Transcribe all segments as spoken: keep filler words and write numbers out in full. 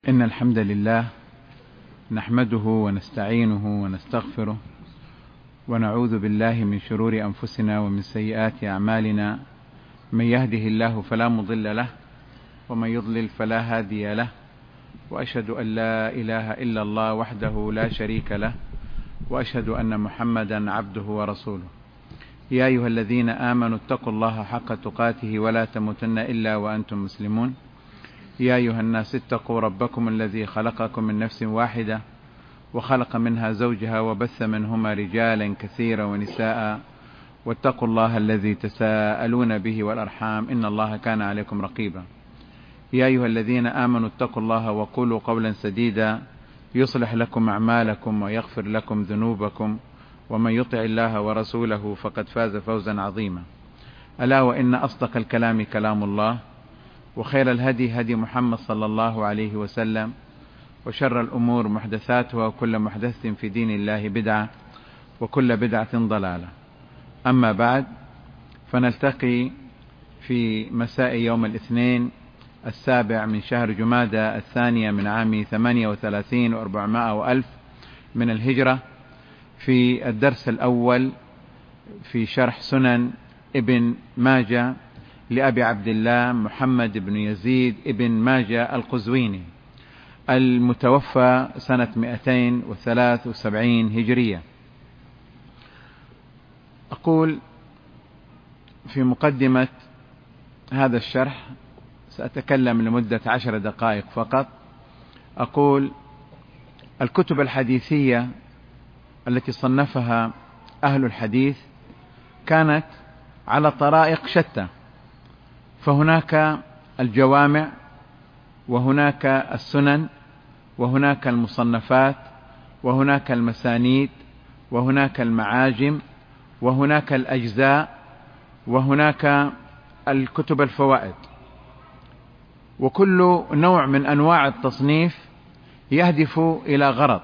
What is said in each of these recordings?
إن الحمد لله نحمده ونستعينه ونستغفره ونعوذ بالله من شرور أنفسنا ومن سيئات أعمالنا، من يهده الله فلا مضل له ومن يضلل فلا هادي له، وأشهد أن لا إله إلا الله وحده لا شريك له، وأشهد أن محمدا عبده ورسوله. يا أيها الذين آمنوا اتقوا الله حق تقاته ولا تموتن إلا وأنتم مسلمون. يا أيها الناس اتقوا ربكم الذي خلقكم من نفس واحدة وخلق منها زوجها وبث منهما رجالا كثيرا ونساء، واتقوا الله الذي تساءلون به والأرحام إن الله كان عليكم رقيبا. يا أيها الذين آمنوا اتقوا الله وقولوا قولا سديدا يصلح لكم أعمالكم ويغفر لكم ذنوبكم، ومن يطع الله ورسوله فقد فاز فوزا عظيما. ألا وإن أصدق الكلام كلام الله، وخير الهدي هدي محمد صلى الله عليه وسلم، وشر الأمور محدثاتها، وكل محدثة في دين الله بدعة، وكل بدعة ضلالة. أما بعد، فنلتقي في مساء يوم الاثنين السابع من شهر جمادى الثانية من عام ثمانية وثلاثين وأربعمائة وألف من الهجرة في الدرس الأول في شرح سنن ابن ماجه لأبي عبد الله محمد بن يزيد ابن ماجه القزويني المتوفى سنة مئتين وثلاث وسبعين هجرية. أقول في مقدمة هذا الشرح، سأتكلم لمدة عشر دقائق فقط. أقول الكتب الحديثية التي صنفها أهل الحديث كانت على طرائق شتى، فهناك الجوامع، وهناك السنن، وهناك المصنفات، وهناك المسانيد، وهناك المعاجم، وهناك الأجزاء، وهناك الكتب الفوائد. وكل نوع من أنواع التصنيف يهدف إلى غرض،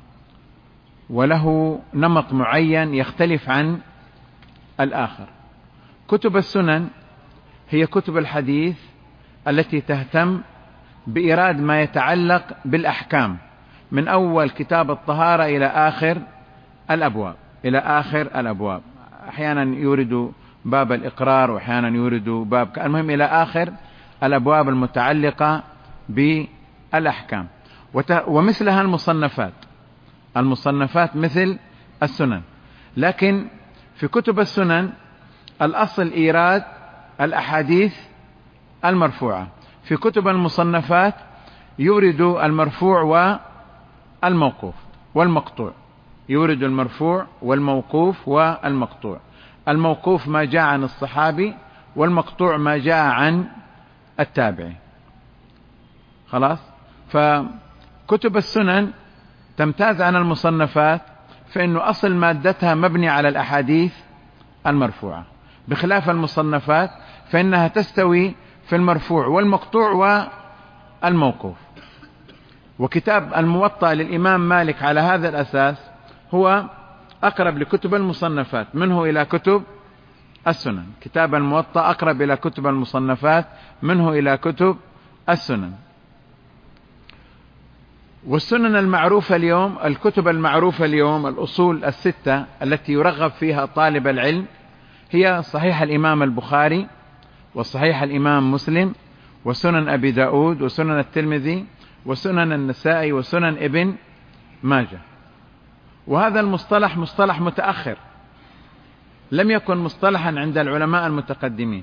وله نمط معين يختلف عن الآخر. كتب السنن هي كتب الحديث التي تهتم بإيراد ما يتعلق بالأحكام، من أول كتاب الطهارة إلى آخر الأبواب إلى آخر الأبواب أحيانا يورد باب الإقرار، وأحيانا يورد باب، المهم إلى آخر الأبواب المتعلقة بالأحكام. ومثلها المصنفات المصنفات مثل السنن. لكن في كتب السنن الأصل إيراد الأحاديث المرفوعة. في كتب المصنفات يورد المرفوع والموقوف والمقطوع، يورد المرفوع والموقوف والمقطوع. الموقوف ما جاء عن الصحابي، والمقطوع ما جاء عن التابعي. خلاص. فكتب السنن تمتاز عن المصنفات فإنه أصل مادتها مبني على الأحاديث المرفوعة، بخلاف المصنفات فإنها تستوي في المرفوع والمقطوع والموقوف. وكتاب الموطأ للإمام مالك على هذا الأساس هو أقرب لكتب المصنفات منه إلى كتب السنن. كتاب الموطأ أقرب إلى كتب المصنفات منه إلى كتب السنن. والسنن المعروفة اليوم، الكتب المعروفة اليوم، الأصول الستة التي يرغب فيها طالب العلم هي صحيح الإمام البخاري، وصحيح الإمام مسلم، وسنن أبي داود، وسنن الترمذي، وسنن النسائي، وسنن ابن ماجه. وهذا المصطلح مصطلح متأخر، لم يكن مصطلحا عند العلماء المتقدمين.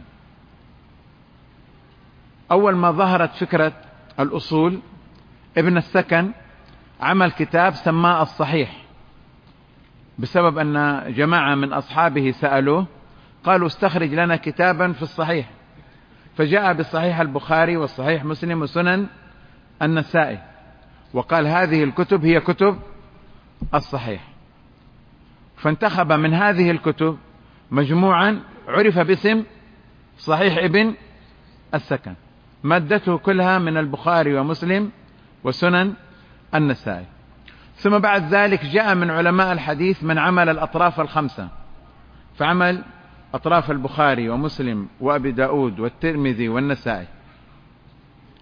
أول ما ظهرت فكرة الأصول ابن السكن عمل كتاب سماه الصحيح، بسبب أن جماعة من أصحابه سألوه قالوا استخرج لنا كتابا في الصحيح، فجاء بصحيح البخاري والصحيح مسلم وسنن النسائي، وقال هذه الكتب هي كتب الصحيح. فانتخب من هذه الكتب مجموعا عرف باسم صحيح ابن السكن، مادته كلها من البخاري ومسلم وسنن النسائي. ثم بعد ذلك جاء من علماء الحديث من عمل الأطراف الخمسة، فعمل أطراف البخاري ومسلم وأبي داود والترمذي والنسائي.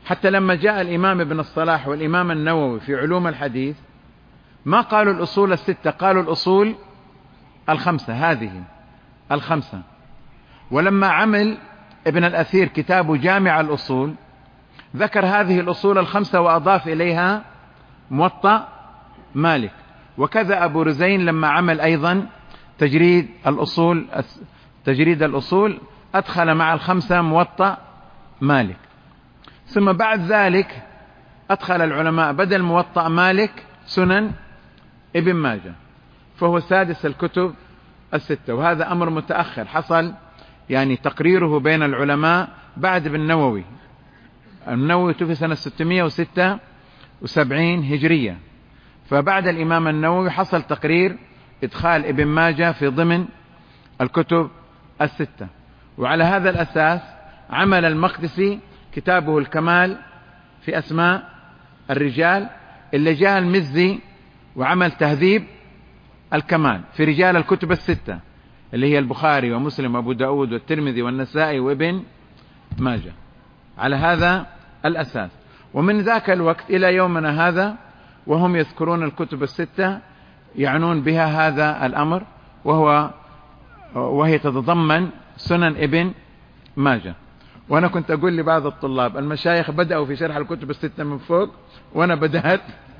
حتى لما جاء الإمام ابن الصلاح والإمام النووي في علوم الحديث ما قالوا الأصول الستة، قالوا الأصول الخمسة، هذه الخمسة. ولما عمل ابن الأثير كتاب جامع الأصول ذكر هذه الأصول الخمسة وأضاف إليها موطأ مالك. وكذا أبو رزين لما عمل أيضا تجريد الأصول تجريد الأصول أدخل مع الخمسة موطأ مالك. ثم بعد ذلك أدخل العلماء بدل موطأ مالك سنن ابن ماجه، فهو سادس الكتب الستة. وهذا أمر متأخر حصل يعني تقريره بين العلماء بعد ابن النووي. النووي توفي سنة ستمائة وستة وسبعين هجرية، فبعد الإمام النووي حصل تقرير إدخال ابن ماجه في ضمن الكتب الستة. وعلى هذا الأساس عمل المقدسي كتابه الكمال في أسماء الرجال، اللي جاء المزي وعمل تهذيب الكمال في رجال الكتب الستة اللي هي البخاري ومسلم وأبو داود والترمذي والنسائي وابن ماجه على هذا الأساس. ومن ذاك الوقت إلى يومنا هذا وهم يذكرون الكتب الستة يعنون بها هذا الأمر، وهو وهي تتضمن سنن ابن ماجه. وأنا كنت أقول لبعض الطلاب المشايخ بدأوا في شرح الكتب الستة من فوق وأنا بدأت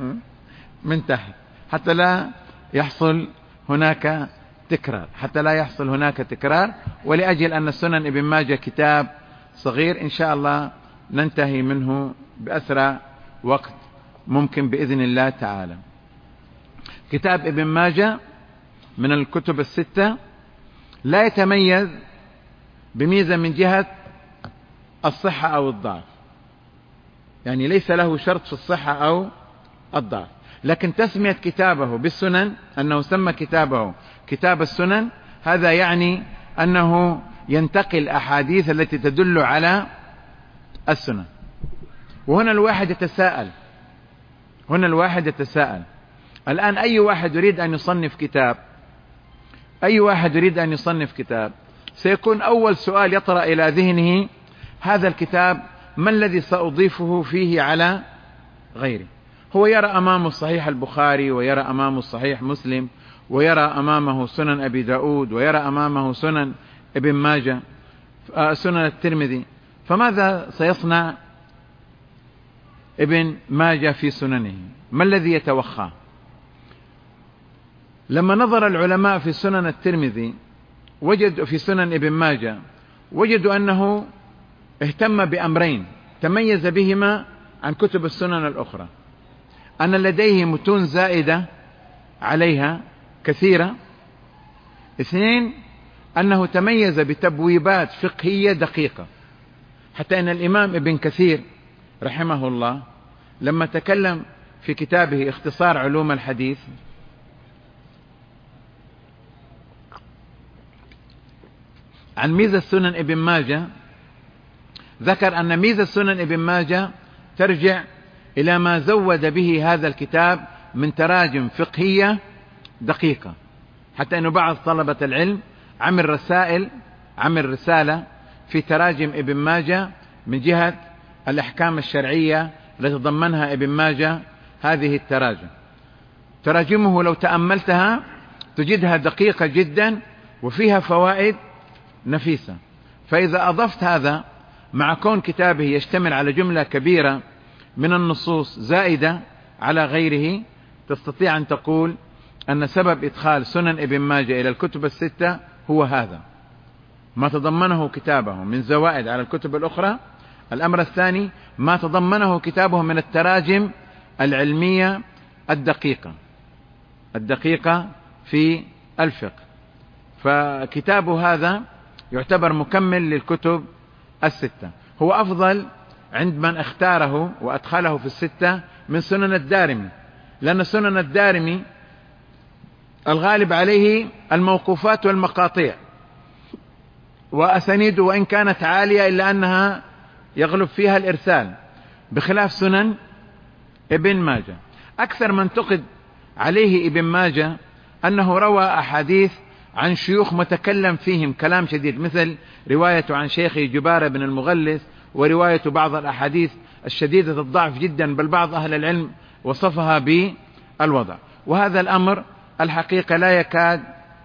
من تحت حتى لا يحصل هناك تكرار حتى لا يحصل هناك تكرار ولأجل أن سنن ابن ماجه كتاب صغير إن شاء الله ننتهي منه بأسرع وقت ممكن بإذن الله تعالى. كتاب ابن ماجه من الكتب الستة لا يتميز بميزة من جهة الصحة أو الضعف، يعني ليس له شرط في الصحة أو الضعف، لكن تسمية كتابه بالسنن أنه سمى كتابه كتاب السنن هذا يعني أنه ينتقل أحاديث التي تدل على السنن. وهنا الواحد يتساءل هنا الواحد يتساءل الآن أي واحد يريد أن يصنف كتاب أي واحد يريد أن يصنف كتاب سيكون أول سؤال يطرأ إلى ذهنه هذا الكتاب ما الذي سأضيفه فيه على غيره. هو يرى أمامه صحيح البخاري ويرى أمامه صحيح مسلم ويرى أمامه سنن أبي داود ويرى أمامه سنن ابن ماجه سنن الترمذي، فماذا سيصنع ابن ماجه في سننه؟ ما الذي يتوخاه؟ لما نظر العلماء في سنن الترمذي وجدوا في سنن ابن ماجه وجدوا أنه اهتم بأمرين تميز بهما عن كتب السنن الأخرى: أن لديه متون زائدة عليها كثيرة، اثنين أنه تميز بتبويبات فقهية دقيقة، حتى أن الإمام ابن كثير رحمه الله لما تكلم في كتابه اختصار علوم الحديث عن ميزة سنن ابن ماجه ذكر أن ميزة سنن ابن ماجه ترجع إلى ما زود به هذا الكتاب من تراجم فقهية دقيقة، حتى أن بعض طلبة العلم عمل رسائل عمل رسالة في تراجم ابن ماجه من جهة الأحكام الشرعية التي تضمنها ابن ماجه هذه التراجم. تراجمه لو تأملتها تجدها دقيقة جدا وفيها فوائد نفيسة. فإذا أضفت هذا مع كون كتابه يشتمل على جملة كبيرة من النصوص زائدة على غيره تستطيع أن تقول أن سبب إدخال سنن ابن ماجه إلى الكتب الستة هو هذا ما تضمنه كتابه من زوائد على الكتب الأخرى. الأمر الثاني ما تضمنه كتابه من التراجم العلمية الدقيقة الدقيقة في الفقه. فكتابه هذا يعتبر مكمل للكتب الستة، هو أفضل عند من اختاره وأدخله في الستة من سنن الدارمي، لأن سنن الدارمي الغالب عليه الموقوفات والمقاطع وأسانيده وإن كانت عالية إلا أنها يغلب فيها الإرسال، بخلاف سنن ابن ماجه. أكثر من تقد عليه ابن ماجه أنه روى أحاديث عن شيوخ متكلم فيهم كلام شديد، مثل رواية عن شيخه جبارة بن المغلس ورواية بعض الأحاديث الشديدة الضعف جدا، بل بعض أهل العلم وصفها بالوضع. وهذا الأمر الحقيقة لا يكاد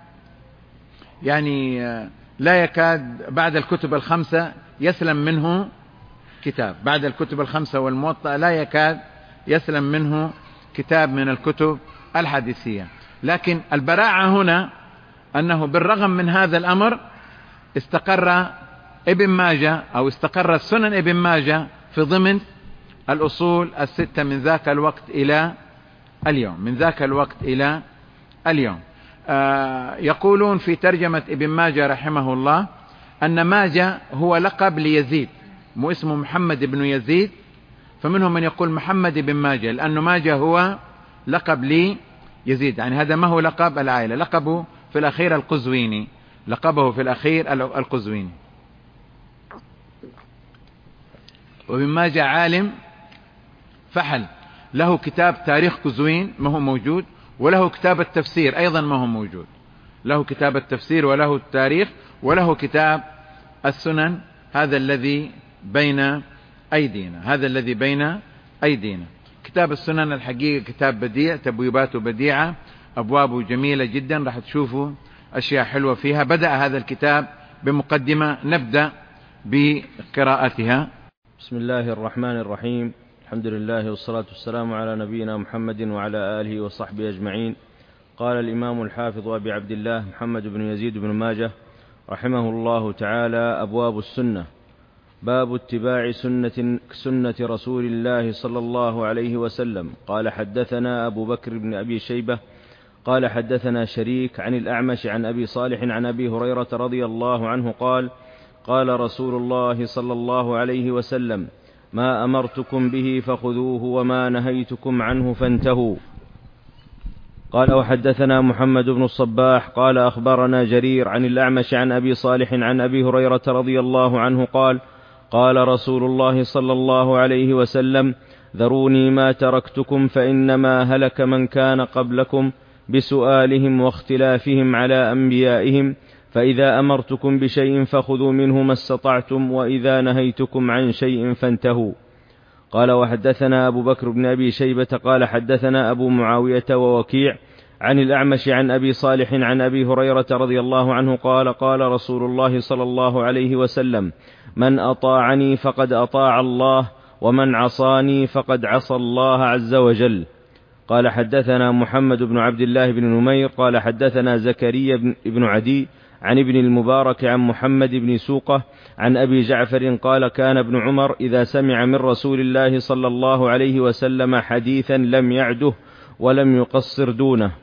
يعني لا يكاد بعد الكتب الخمسة يسلم منه كتاب، بعد الكتب الخمسة والموطأ لا يكاد يسلم منه كتاب من الكتب الحديثية. لكن البراعة هنا أنه بالرغم من هذا الأمر استقر ابن ماجه أو استقر السنن ابن ماجه في ضمن الأصول الستة من ذاك الوقت إلى اليوم من ذاك الوقت إلى اليوم. آه يقولون في ترجمة ابن ماجه رحمه الله أن ماجه هو لقب ليزيد، مو اسمه محمد بن يزيد، فمنهم من يقول محمد بن ماجه، لأنه ماجه هو لقب ليزيد، يعني هذا ما هو لقب العائلة، لقبه في الأخير القزويني، لقبه في الأخير القزويني. وابن ماجه عالم فحل، له كتاب تاريخ قزوين ما هو موجود، وله كتاب التفسير أيضا ما هو موجود، له كتاب التفسير وله التاريخ وله كتاب السنن، هذا الذي بين أيدينا هذا الذي بين أيدينا كتاب السنن الحقيقة كتاب بديع، تبويباته بديعة، أبوابه جميلة جدا، راح تشوفوا أشياء حلوة فيها. بدأ هذا الكتاب بمقدمة نبدأ بقراءتها. بسم الله الرحمن الرحيم، الحمد لله والصلاة والسلام على نبينا محمد وعلى آله وصحبه أجمعين. قال الإمام الحافظ أبي عبد الله محمد بن يزيد بن ماجه رحمه الله تعالى: أبواب السنة. باب اتباع سنة, سنة رسول الله صلى الله عليه وسلم. قال حدثنا أبو بكر بن أبي شيبة قال حدثنا شريك عن الأعمش عن أبي صالح عن أبي هريرة رضي الله عنه قال: قال رسول الله صلى الله عليه وسلم: ما أمرتكم به فخذوه وما نهيتكم عنه فانتهوا. قال: وحدثنا محمد بن الصباح قال أخبرنا جرير عن الأعمش عن أبي صالح عن أبي هريرة رضي الله عنه قال: قال رسول الله صلى الله عليه وسلم: ذروني ما تركتكم فإنما هلك من كان قبلكم بسؤالهم واختلافهم على أنبيائهم، فإذا أمرتكم بشيء فخذوا منه ما استطعتم، وإذا نهيتكم عن شيء فانتهوا. قال: وحدثنا أبو بكر بن أبي شيبة قال حدثنا أبو معاوية ووكيع عن الأعمش عن أبي صالح عن أبي هريرة رضي الله عنه قال: قال رسول الله صلى الله عليه وسلم: من أطاعني فقد أطاع الله، ومن عصاني فقد عصى الله عز وجل. قال: حدثنا محمد بن عبد الله بن نمير قال حدثنا زكريا بن عدي عن ابن المبارك عن محمد بن سوقة عن أبي جعفر قال: كان ابن عمر إذا سمع من رسول الله صلى الله عليه وسلم حديثا لم يعده ولم يقصر دونه.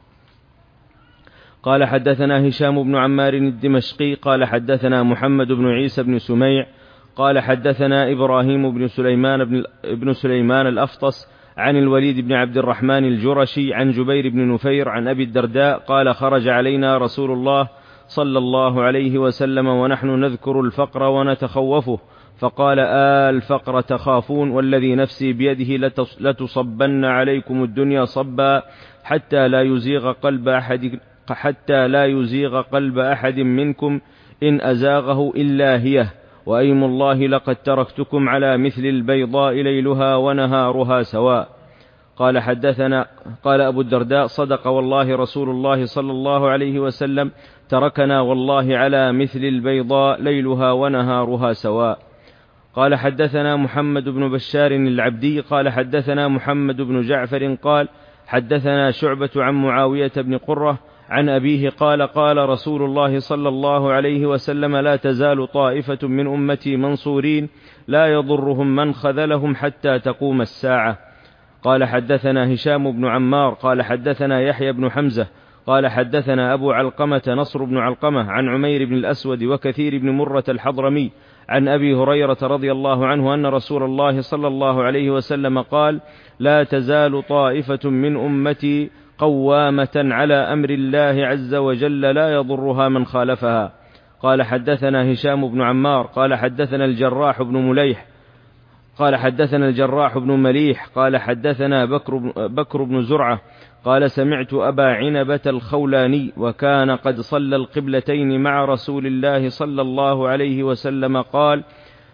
قال: حدثنا هشام بن عمار الدمشقي قال حدثنا محمد بن عيسى بن سميع قال حدثنا إبراهيم بن سليمان بن, بن سليمان الأفطس عن الوليد بن عبد الرحمن الجرشي عن جبير بن نفير عن أبي الدرداء قال: خرج علينا رسول الله صلى الله عليه وسلم ونحن نذكر الفقر ونتخوفه، فقال: آل الفقر تخافون، والذي نفسي بيده لتصبن عليكم الدنيا صبا حتى لا يزيغ قلب أحد حتى لا يزيغ قلب أحد منكم إن أزاغه إلا هي، وأيم الله لقد تركتكم على مثل البيضاء ليلها ونهارها سواء. قال حدثنا قال أبو الدرداء: صدق والله رسول الله صلى الله عليه وسلم تركنا والله على مثل البيضاء ليلها ونهارها سواء. قال حدثنا محمد بن بشار العبدي قال حدثنا محمد بن جعفر قال حدثنا شعبة عن معاوية بن قرة عن أبيه قال: قال رسول الله صلى الله عليه وسلم: لا تزال طائفة من أمتي منصورين لا يضرهم من خذلهم حتى تقوم الساعة. قال حدثنا هشام بن عمار قال حدثنا يحيى بن حمزة قال حدثنا أبو علقمة نصر بن علقمة عن عمير بن الأسود وكثير بن مرة الحضرمي عن أبي هريرة رضي الله عنه أن رسول الله صلى الله عليه وسلم قال: لا تزال طائفة من أمتي قوامة على أمر الله عز وجل لا يضرها من خالفها. قال حدثنا هشام بن عمار قال حدثنا الجراح بن مليح قال حدثنا الجراح بن مليح قال حدثنا بكر بن, بكر بن زرعة قال: سمعت أبا عنبة الخولاني وكان قد صلى القبلتين مع رسول الله صلى الله عليه وسلم قال: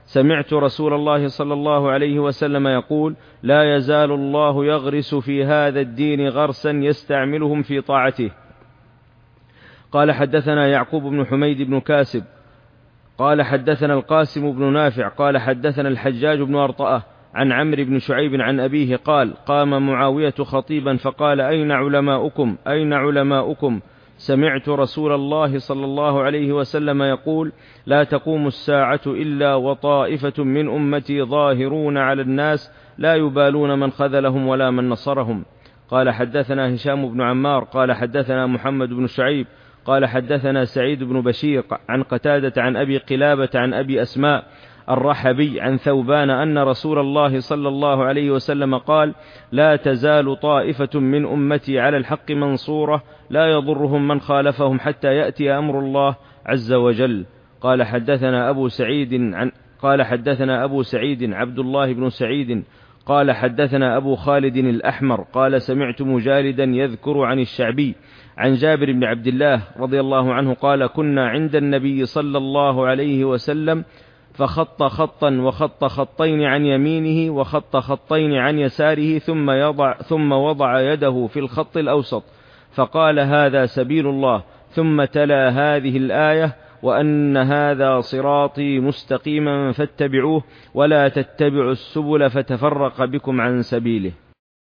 سمعت رسول الله صلى الله عليه وسلم يقول: لا يزال الله يغرس في هذا الدين غرسا يستعملهم في طاعته. قال حدثنا يعقوب بن حميد بن كاسب قال حدثنا القاسم بن نافع قال حدثنا الحجاج بن أرطأة عن عمرو بن شعيب عن أبيه قال: قام معاوية خطيبا فقال: أين علماؤكم أين علماؤكم سمعت رسول الله صلى الله عليه وسلم يقول: لا تقوم الساعة إلا وطائفة من أمتي ظاهرون على الناس لا يبالون من خذلهم ولا من نصرهم. قال حدثنا هشام بن عمار قال حدثنا محمد بن شعيب قال حدثنا سعيد بن بشير عن قتادة عن أبي قلابة عن أبي أسماء الرحبي عن ثوبان أن رسول الله صلى الله عليه وسلم قال: لا تزال طائفة من أمتي على الحق منصورة لا يضرهم من خالفهم حتى يأتي أمر الله عز وجل. قال حدثنا أبو سعيد عن قال حدثنا أبو سعيد عبد الله بن سعيد قال حدثنا أبو خالد الأحمر قال: سمعت مجالدا يذكر عن الشعبي عن جابر بن عبد الله رضي الله عنه قال: كنا عند النبي صلى الله عليه وسلم فخط خطا وخط خطين عن يمينه وخط خطين عن يساره ثم يضع ثم وضع يده في الخط الأوسط فقال: هذا سبيل الله، ثم تلا هذه الآية: وأن هذا صراطي مستقيما فاتبعوه ولا تتبعوا السبل فتفرق بكم عن سبيله.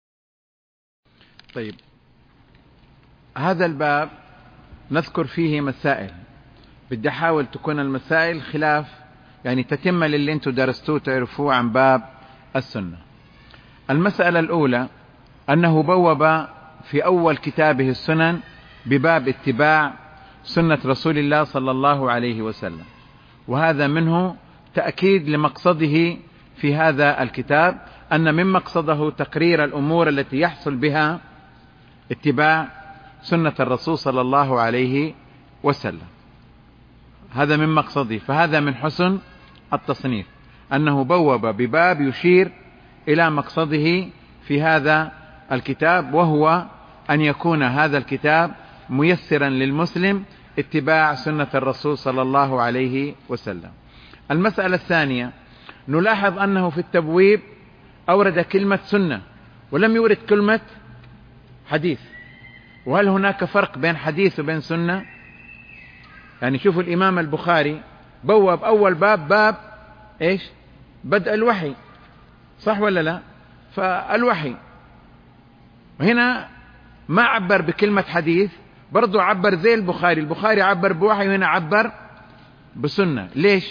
طيب، هذا الباب نذكر فيه مسائل، بدي أحاول تكون المسائل خلاف يعني تتم للي انتم درستوه تعرفوه عن باب السنة. المسألة الأولى أنه بوب في أول كتابه السنن بباب اتباع سنة رسول الله صلى الله عليه وسلم، وهذا منه تأكيد لمقصده في هذا الكتاب، أن من مقصده تقرير الأمور التي يحصل بها اتباع سنة الرسول صلى الله عليه وسلم، هذا من مقصده. فهذا من حسن التصنيف أنه بوب بباب يشير إلى مقصده في هذا الكتاب، وهو أن يكون هذا الكتاب ميسرا للمسلم اتباع سنة الرسول صلى الله عليه وسلم. المسألة الثانية، نلاحظ أنه في التبويب أورد كلمة سنة ولم يورد كلمة حديث. وهل هناك فرق بين حديث وبين سنة؟ يعني شوفوا الإمام البخاري بوب أول باب باب إيش؟ بدء الوحي، صح ولا لا؟ فالوحي، وهنا ما عبر بكلمة حديث، برضو عبر زي البخاري، البخاري عبر بوحي وهنا عبر بسنة. ليش؟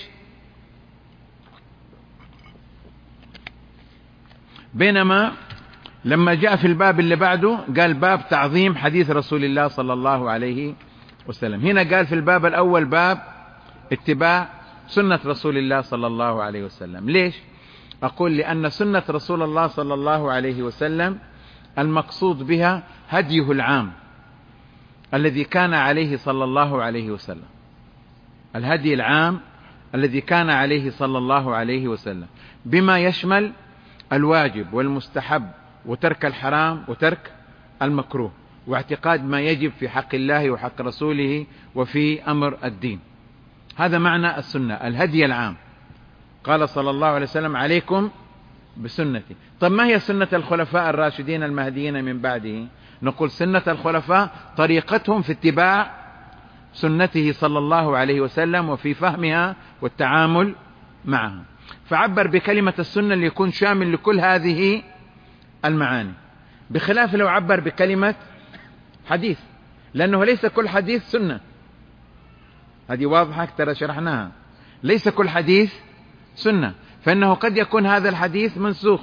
بينما لما جاء في الباب اللي بعده قال باب تعظيم حديث رسول الله صلى الله عليه وسلم، هنا قال في الباب الأول باب اتباع سنة رسول الله صلى الله عليه وسلم. ليش؟ أقول لأن سنة رسول الله صلى الله عليه وسلم المقصود بها هديه العام الذي كان عليه صلى الله عليه وسلم، الهدي العام الذي كان عليه صلى الله عليه وسلم، بما يشمل الواجب والمستحب وترك الحرام وترك المكروه واعتقاد ما يجب في حق الله وحق رسوله وفي أمر الدين. هذا معنى السنة، الهدي العام. قال صلى الله عليه وسلم: عليكم بسنتي. طب ما هي سنة الخلفاء الراشدين المهديين من بعده؟ نقول سنة الخلفاء طريقتهم في اتباع سنته صلى الله عليه وسلم وفي فهمها والتعامل معها، فعبر بكلمة السنة ليكون شامل لكل هذه المعاني، بخلاف لو عبر بكلمة حديث، لأنه ليس كل حديث سنة. هذه واضحة ترى شرحناها، ليس كل حديث سنة، فإنه قد يكون هذا الحديث منسوخ،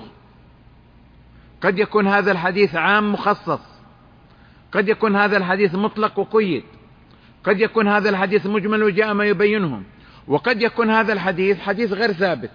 قد يكون هذا الحديث عام مخصص، قد يكون هذا الحديث مطلق وقيد، قد يكون هذا الحديث مجمل وجاء ما يبينهم، وقد يكون هذا الحديث حديث غير ثابت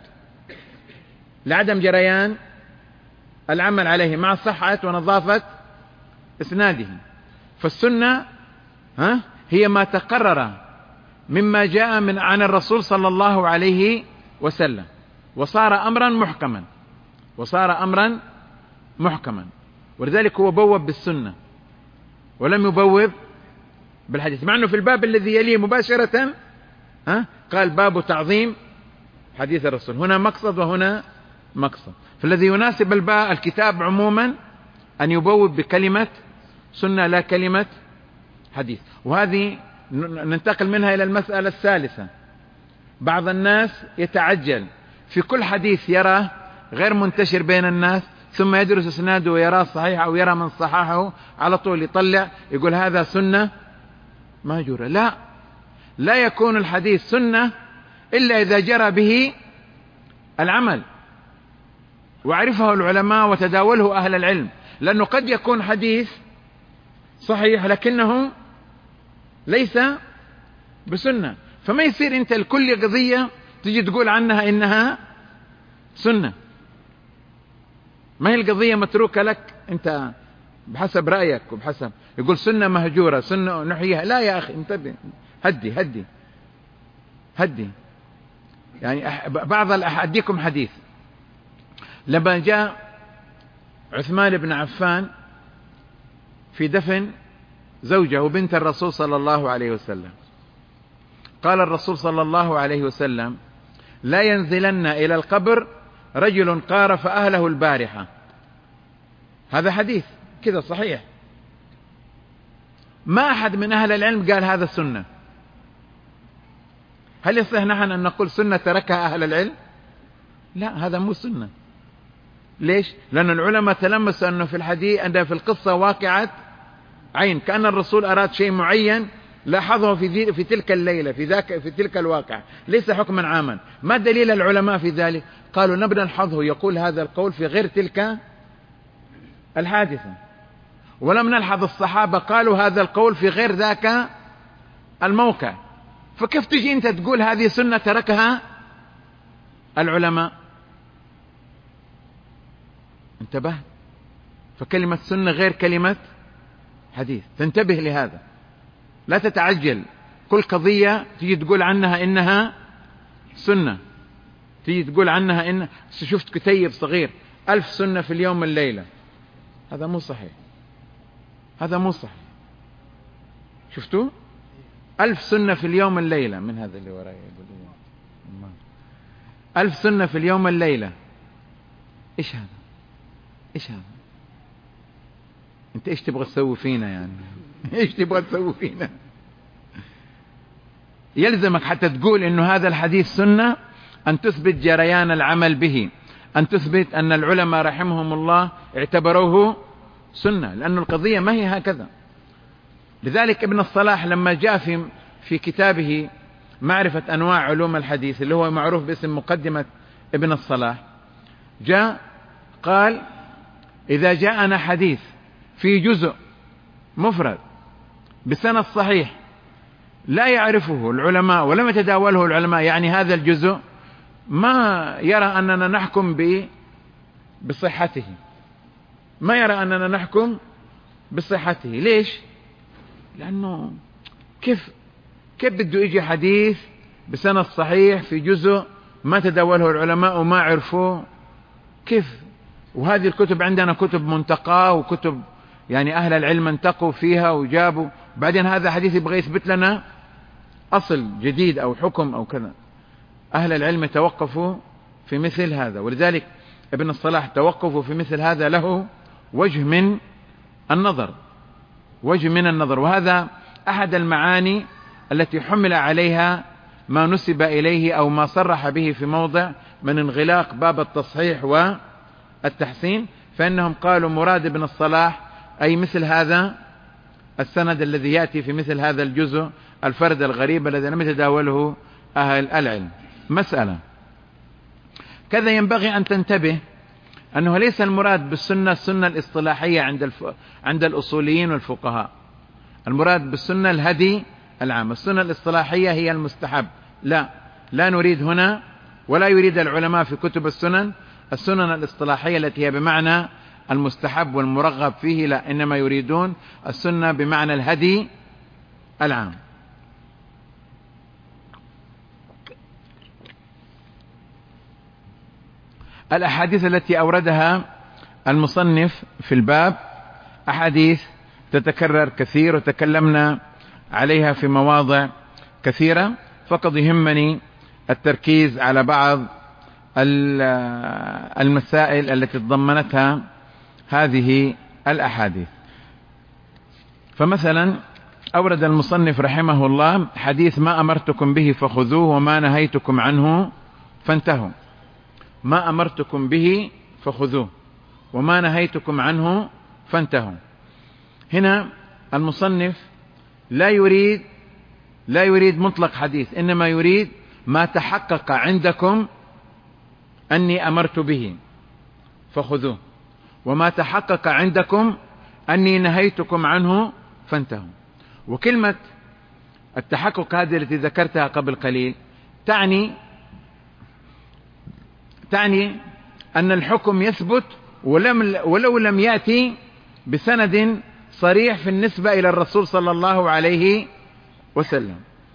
لعدم جريان العمل عليه مع صحة ونظافة إسناده. فالسنة ها هي ما تقرر مما جاء من عن الرسول صلى الله عليه وسلم وصار أمرا محكما، وصار أمرا محكما ولذلك هو بوب بالسنة ولم يبوب بالحديث، مع أنه في الباب الذي يليه مباشرة ها قال باب تعظيم حديث الرسول. هنا مقصد وهنا مقصد. فالذي يناسب الباء الكتاب عموما أن يبوب بكلمة سنة لا كلمة حديث. وهذه ننتقل منها إلى المسألة الثالثة. بعض الناس يتعجل في كل حديث يراه غير منتشر بين الناس ثم يدرس اسناده ويراه صحيح أو يرى من صححه على طول يطلع يقول هذا سنة مهجورة. لا، لا يكون الحديث سنة إلا إذا جرى به العمل وعرفه العلماء وتداوله أهل العلم. لأنه قد يكون حديث صحيح لكنه ليس بسنة، فما يصير أنت لكل قضية تجي تقول عنها إنها سنة. ما هي القضية متروكة لك أنت بحسب رأيك وبحسب يقول سنة مهجورة سنة نحيها. لا يا أخي انتبه، هدي هدي هدي. يعني بعض أديكم حديث. لما جاء عثمان بن عفان في دفن زوجه وبنت الرسول صلى الله عليه وسلم، قال الرسول صلى الله عليه وسلم لا ينزلن إلى القبر رجل قارف أهله البارحة. هذا حديث كذا صحيح، ما أحد من أهل العلم قال هذا السنة. هل يصح نحن أن نقول سنة تركها أهل العلم؟ لا، هذا مو سنة. ليش؟ لأن العلماء تلمسوا أنه في الحديث أن في القصة واقعة عين، كأن الرسول أراد شيء معين لاحظه في في تلك الليلة في ذاك في تلك الواقع، ليس حكما عاما. ما دليل العلماء في ذلك؟ قالوا نبدأ نلحظه يقول هذا القول في غير تلك الحادثة، ولم نلحظ الصحابة قالوا هذا القول في غير ذاك الموقع. فكيف تجي أنت تقول هذه سنة تركها العلماء؟ انتبه. فكلمة سنة غير كلمة حديث، تنتبه لهذا. لا تتعجل كل قضية تيجي تقول عنها إنها سنة، تيجي تقول عنها إن شفت كتيب صغير ألف سنة في اليوم والليلة. هذا مو صحيح، هذا مو صحيح. شفتوا ألف سنة في اليوم والليلة من هذا اللي وراي يقول ألف سنة في اليوم والليلة. إيش هذا؟ إيش هذا؟ أنت إيش تبغى تسوي فينا يعني؟ إيش تبغى تسوي فينا؟ يلزمك حتى تقول إنه هذا الحديث سنة أن تثبت جريان العمل به، أن تثبت أن العلماء رحمهم الله اعتبروه سنة، لأن القضية ما هي هكذا. لذلك ابن الصلاح لما جاء في في كتابه معرفة أنواع علوم الحديث اللي هو معروف باسم مقدمة ابن الصلاح، جاء قال إذا جاءنا حديث في جزء مفرد بسند صحيح لا يعرفه العلماء ولم يتداوله العلماء، يعني هذا الجزء ما يرى أننا نحكم بصحته، ما يرى أننا نحكم بصحته. ليش؟ لأنه كيف كيف بده يجي حديث بسند صحيح في جزء ما تداوله العلماء وما عرفوه؟ كيف؟ وهذه الكتب عندنا كتب منتقاه وكتب يعني أهل العلم انتقوا فيها وجابوا، بعدين هذا حديث يبغى يثبت لنا أصل جديد أو حكم أو كذا. أهل العلم توقفوا في مثل هذا، ولذلك ابن الصلاح توقفوا في مثل هذا له وجه من النظر، وجه من النظر. وهذا أحد المعاني التي حمل عليها ما نسب إليه أو ما صرح به في موضع من انغلاق باب التصحيح والتحسين، فإنهم قالوا مراد ابن الصلاح أي مثل هذا السند الذي يأتي في مثل هذا الجزء الفرد الغريب الذي لم يتداوله أهل العلم. مسألة كذا ينبغي أن تنتبه أنه ليس المراد بالسنة السنة الاصطلاحية عند الف... عند الأصوليين والفقهاء. المراد بالسنة الهدي العام، السنة الاصطلاحية هي المستحب. لا لا نريد هنا ولا يريد العلماء في كتب السنن السنن الاصطلاحية التي هي بمعنى المستحب والمرغب فيه، لا، إنما يريدون السنة بمعنى الهدي العام. الأحاديث التي أوردها المصنف في الباب أحاديث تتكرر كثير وتكلمنا عليها في مواضع كثيرة، فقد يهمني التركيز على بعض المسائل التي تضمنتها هذه الأحاديث. فمثلا أورد المصنف رحمه الله حديث ما أمرتكم به فخذوه وما نهيتكم عنه فانتهوا. ما أمرتكم به فخذوه وما نهيتكم عنه فانتهوا. هنا المصنف لا يريد لا يريد مطلق حديث، إنما يريد ما تحقق عندكم أني أمرت به فخذوه وما تحقق عندكم أني نهيتكم عنه فانتهوا. وكلمة التحقق هذه التي ذكرتها قبل قليل تعني تعني أن الحكم يثبت ولم ولو لم يأتي بسند صريح في النسبة إلى الرسول صلى الله عليه وسلم.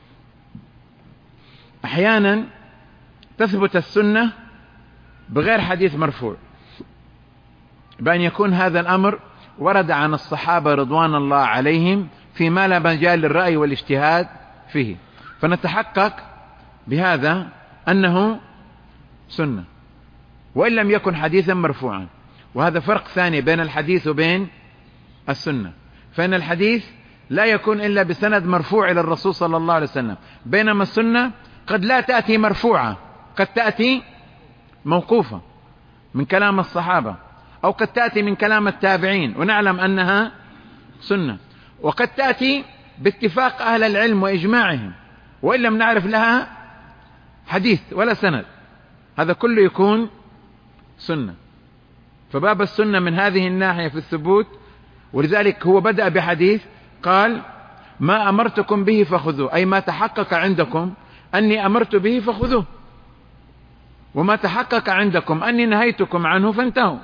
أحيانا تثبت السنة بغير حديث مرفوع، بأن يكون هذا الأمر ورد عن الصحابة رضوان الله عليهم فيما لا مجال للرأي والاجتهاد فيه، فنتحقق بهذا أنه سنة وإن لم يكن حديثا مرفوعا. وهذا فرق ثاني بين الحديث وبين السنة، فإن الحديث لا يكون إلا بسند مرفوع إلى الرسول صلى الله عليه وسلم، بينما السنة قد لا تأتي مرفوعة، قد تأتي موقوفة من كلام الصحابة، أو قد تأتي من كلام التابعين ونعلم أنها سنة، وقد تأتي باتفاق أهل العلم وإجماعهم وإن لم نعرف لها حديث ولا سند، هذا كله يكون سنة. فباب السنة من هذه الناحية في الثبوت، ولذلك هو بدأ بحديث قال ما أمرتكم به فخذوه، أي ما تحقق عندكم أني أمرت به فخذوه وما تحقق عندكم أني نهيتكم عنه فانتهوا.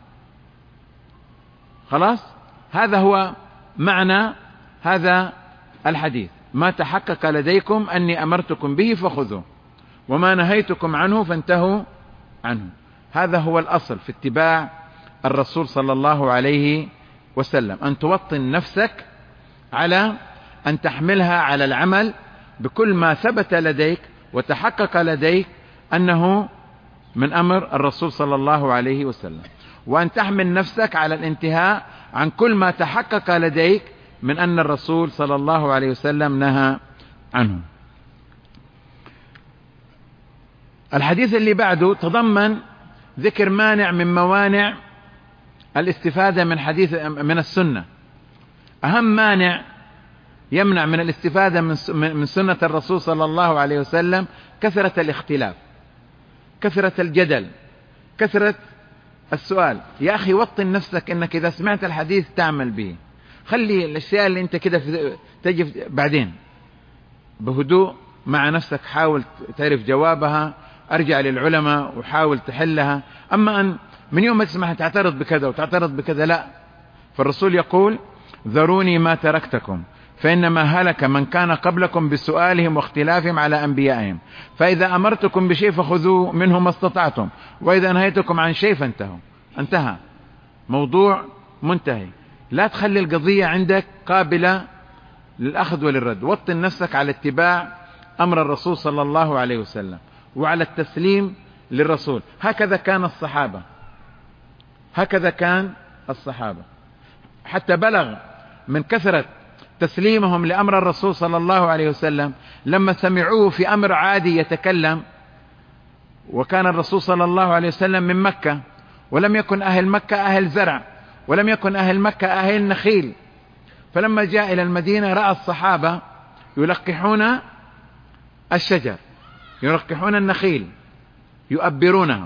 خلاص، هذا هو معنى هذا الحديث، ما تحقق لديكم أني أمرتكم به فخذوه وما نهيتكم عنه فانتهوا عنه. هذا هو الأصل في اتباع الرسول صلى الله عليه وسلم، أن توطن نفسك على أن تحملها على العمل بكل ما ثبت لديك وتحقق لديك أنه من أمر الرسول صلى الله عليه وسلم، وأن تحمل نفسك على الانتهاء عن كل ما تحقق لديك من أن الرسول صلى الله عليه وسلم نهى عنه. الحديث اللي بعده تضمن ذكر مانع من موانع الاستفادة من حديث من السنة. أهم مانع يمنع من الاستفادة من سنة الرسول صلى الله عليه وسلم كثرة الاختلاف، كثرة الجدل، كثرة السؤال. يا أخي وطن نفسك أنك إذا سمعت الحديث تعمل به، خلي الأشياء اللي أنت كده تجي بعدين بهدوء مع نفسك، حاول تعرف جوابها، أرجع للعلماء وحاول تحلها. أما أن من يوم ما تسمع تعترض بكذا وتعترض بكذا، لا. فالرسول يقول ذروني ما تركتكم فإنما هلك من كان قبلكم بسؤالهم واختلافهم على أنبيائهم، فإذا أمرتكم بشيء فخذوا منه ما استطعتم وإذا نهيتكم عن شيء فانتهوا. انتهى، موضوع منتهي. لا تخلي القضية عندك قابلة للأخذ وللرد، وطن نفسك على اتباع أمر الرسول صلى الله عليه وسلم وعلى التسليم للرسول. هكذا كان الصحابة، هكذا كان الصحابة حتى بلغ من كثرة تسليمهم لأمر الرسول صلى الله عليه وسلم لما سمعوه في أمر عادي يتكلم، وكان الرسول صلى الله عليه وسلم من مكة، ولم يكن أهل مكة أهل زرع، ولم يكن أهل مكة أهل نخيل، فلما جاء إلى المدينة رأى الصحابة يلقحون الشجر، يلقحون النخيل، يؤبرونه،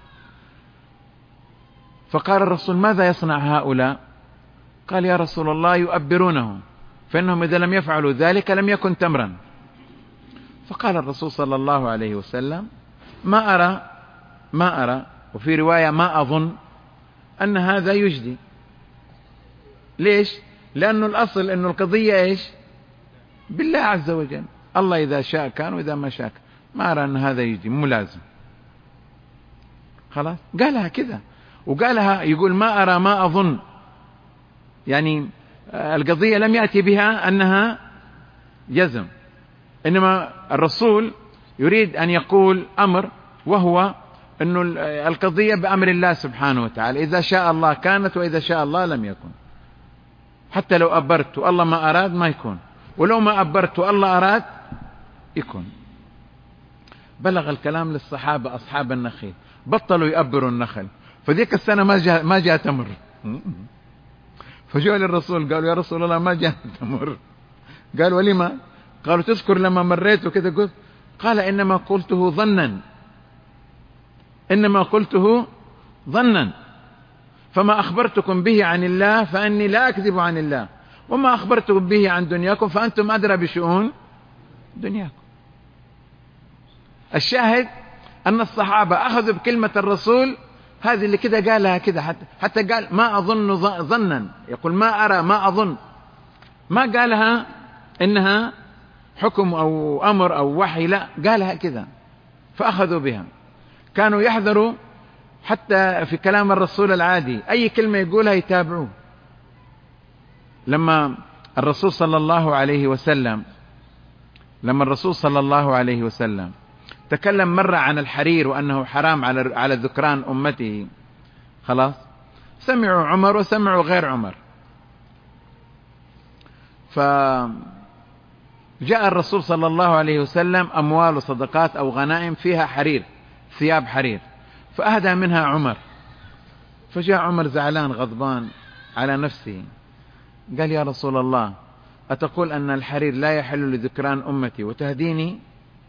فقال الرسول ماذا يصنع هؤلاء؟ قال يا رسول الله يؤبرونه، فإنهم إذا لم يفعلوا ذلك لم يكن تمرا. فقال الرسول صلى الله عليه وسلم ما أرى ما أرى وفي رواية ما أظن أن هذا يجدي. ليش؟ لأنه الأصل أنه القضية إيش؟ بالله عز وجل، الله إذا شاء كان وإذا ما شاء كان. ما أرى أن هذا يجدي، مو لازم. خلاص، قالها كذا، وقالها يقول ما أرى ما أظن، يعني القضية لم يأتي بها أنها جزم، إنما الرسول يريد أن يقول أمر، وهو أنه القضية بأمر الله سبحانه وتعالى، إذا شاء الله كانت وإذا شاء الله لم يكن. حتى لو أبرت والله ما أراد ما يكون، ولو ما أبرت والله أراد يكون. بلغ الكلام للصحابة أصحاب النخيل، بطلوا يأبروا النخل، فذيك السنة ما جاء ما جاء تمر. فجاءوا للرسول قالوا يا رسول الله ما جاء تمر. قال ولما؟ قالوا تذكر لما مريت وكذا قلت؟ قال إنما قلته ظنا، إنما قلته ظنا، فما أخبرتكم به عن الله فأني لا أكذب عن الله، وما أخبرتكم به عن دنياكم فأنتم أدرى بشؤون دنياكم. الشاهد أن الصحابة أخذوا بكلمة الرسول هذه اللي كده قالها كده، حتى, حتى قال ما أظن ظنا، يقول ما أرى ما أظن، ما قالها إنها حكم أو أمر أو وحي، لا قالها كده فأخذوا بها. كانوا يحذروا حتى في كلام الرسول العادي، أي كلمة يقولها يتابعوه. لما الرسول صلى الله عليه وسلم لما الرسول صلى الله عليه وسلم تكلم مرة عن الحرير وأنه حرام على على ذكران أمته، خلاص سمعوا عمر وسمعوا غير عمر، فجاء الرسول صلى الله عليه وسلم أموال وصدقات أو غنائم فيها حرير، ثياب حرير، فأهدى منها عمر. فجاء عمر زعلان غضبان على نفسه، قال يا رسول الله أتقول أن الحرير لا يحل لذكران أمتي وتهديني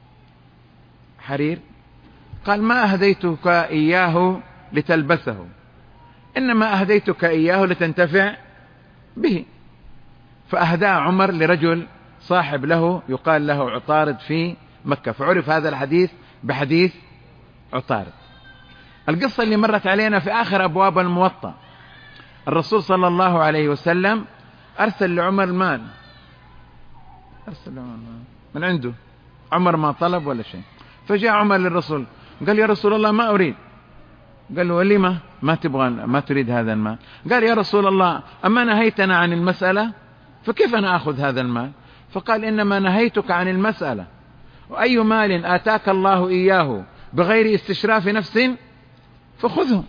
حرير؟ قال ما أهديتك إياه لتلبسه، إنما أهديتك إياه لتنتفع به. فأهداه عمر لرجل صاحب له يقال له عطارد في مكة، فعرف هذا الحديث بحديث عطارد. القصة اللي مرت علينا في آخر أبواب الموطأ، الرسول صلى الله عليه وسلم أرسل لعمر مال، أرسل لعمر مال من عنده، عمر ما طلب ولا شيء. فجاء عمر للرسول قال يا رسول الله ما أريد. قال له ولما ما تبغى ما تريد هذا المال؟ قال يا رسول الله أما نهيتنا عن المسألة فكيف أنا أخذ هذا المال؟ فقال إنما نهيتك عن المسألة، وأي مال آتاك الله إياه بغير استشراف نفس فخذه.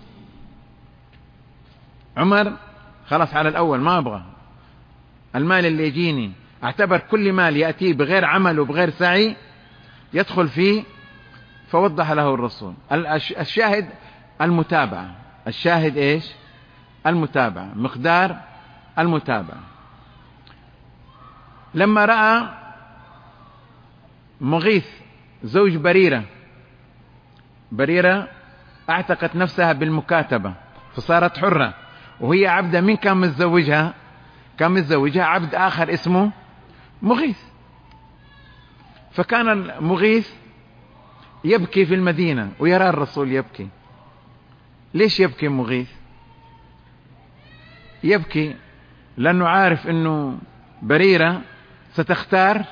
عمر خلاص على الأول ما أبغى المال اللي يجيني، اعتبر كل مال يأتيه بغير عمل وبغير سعي يدخل فيه. فوضح له الرسول. الشاهد المتابعة، الشاهد إيش؟ المتابعة، مقدار المتابعة. لما رأى مغيث زوج بريرة، بريرة اعتقت نفسها بالمكاتبة فصارت حرة، وهي عبدة، من كان متزوجها؟ كان متزوجها عبد آخر اسمه مغيث. فكان مغيث يبكي في المدينة ويرى الرسول يبكي. ليش يبكي مغيث؟ يبكي لأنه عارف أنه بريرة ستختار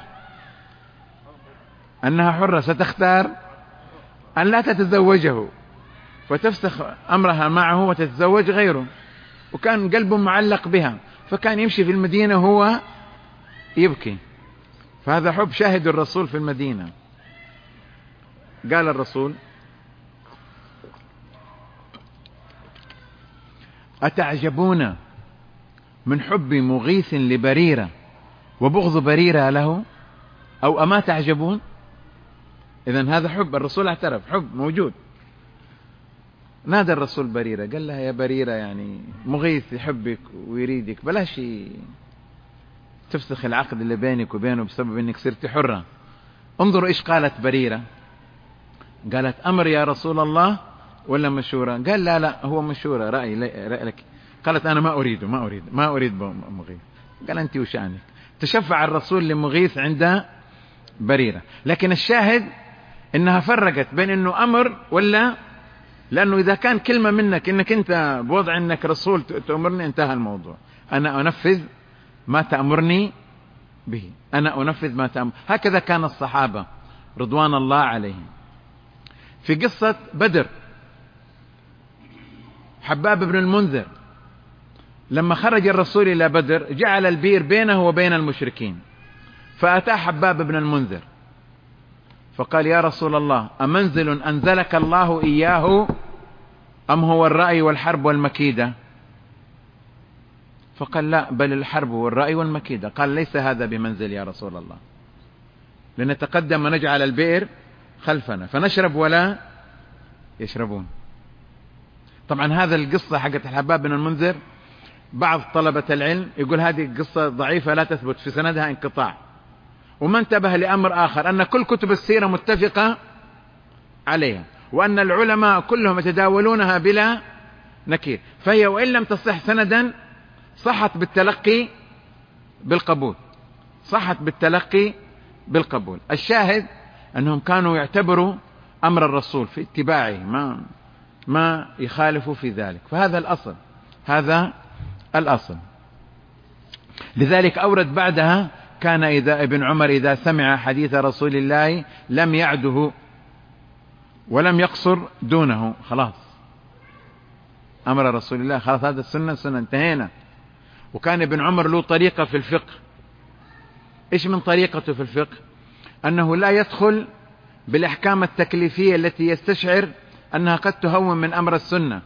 أنها حرة، ستختار أن لا تتزوجه فتفسخ أمرها معه وتتزوج غيره، وكان قلبه معلق بها، فكان يمشي في المدينة وهو يبكي. فهذا حب شاهد الرسول في المدينة. قال الرسول أتعجبون من حب مغيث لبريرة وبغض بريرة له، أو أما تعجبون؟ إذن هذا حب، الرسول اعترف حب موجود. نادى الرسول بريرة قال لها يا بريرة يعني مغيث يحبك ويريدك، بلاش تفسخ العقد اللي بينك وبينه بسبب انك صرت حرة. انظروا ايش قالت بريرة، قالت أمر يا رسول الله ولا مشورة؟ قال لا لا هو مشورة، رأي, رأي لك. قالت أنا ما أريد ما أريد ما أريد مغيث. قال أنت وشأنك. تشفع الرسول لمغيث عند بريرة. لكن الشاهد إنها فرقت بين إنه أمر ولا، لأنه إذا كان كلمة منك إنك أنت بوضع إنك رسول تأمرني، انتهى الموضوع. أنا أنفذ ما تأمرني به، أنا أنفذ ما تأمر. هكذا كان الصحابة رضوان الله عليهم. في قصة بدر حباب بن المنذر لما خرج الرسول إلى بدر جعل البير بينه وبين المشركين، فأتى حباب بن المنذر فقال يا رسول الله أمنزل أنزلك الله إياه أم هو الرأي والحرب والمكيدة؟ فقال لا، بل الحرب والرأي والمكيدة. قال ليس هذا بمنزل يا رسول الله، لنتقدم ونجعل البئر خلفنا فنشرب ولا يشربون. طبعا هذا القصة حقت الحباب بن المنذر بعض طلبة العلم يقول هذه قصة ضعيفة لا تثبت، في سندها انقطاع، وما انتبه لأمر آخر، أن كل كتب السيرة متفقة عليها، وأن العلماء كلهم يتداولونها بلا نكير، فهي وإن لم تصح سندا صحت بالتلقي بالقبول، صحت بالتلقي بالقبول. الشاهد أنهم كانوا يعتبروا أمر الرسول في اتباعه ما ما يخالفوا في ذلك، فهذا الأصل، هذا الأصل. لذلك أورد بعدها كان إذا ابن عمر إذا سمع حديث رسول الله لم يعده ولم يقصر دونه، خلاص أمر رسول الله، خلاص هذا السنة سنة انتهينا. وكان ابن عمر له طريقة في الفقه. إيش من طريقته في الفقه؟ أنه لا يدخل بالأحكام التكليفية التي يستشعر أنها قد تهون من أمر السنة.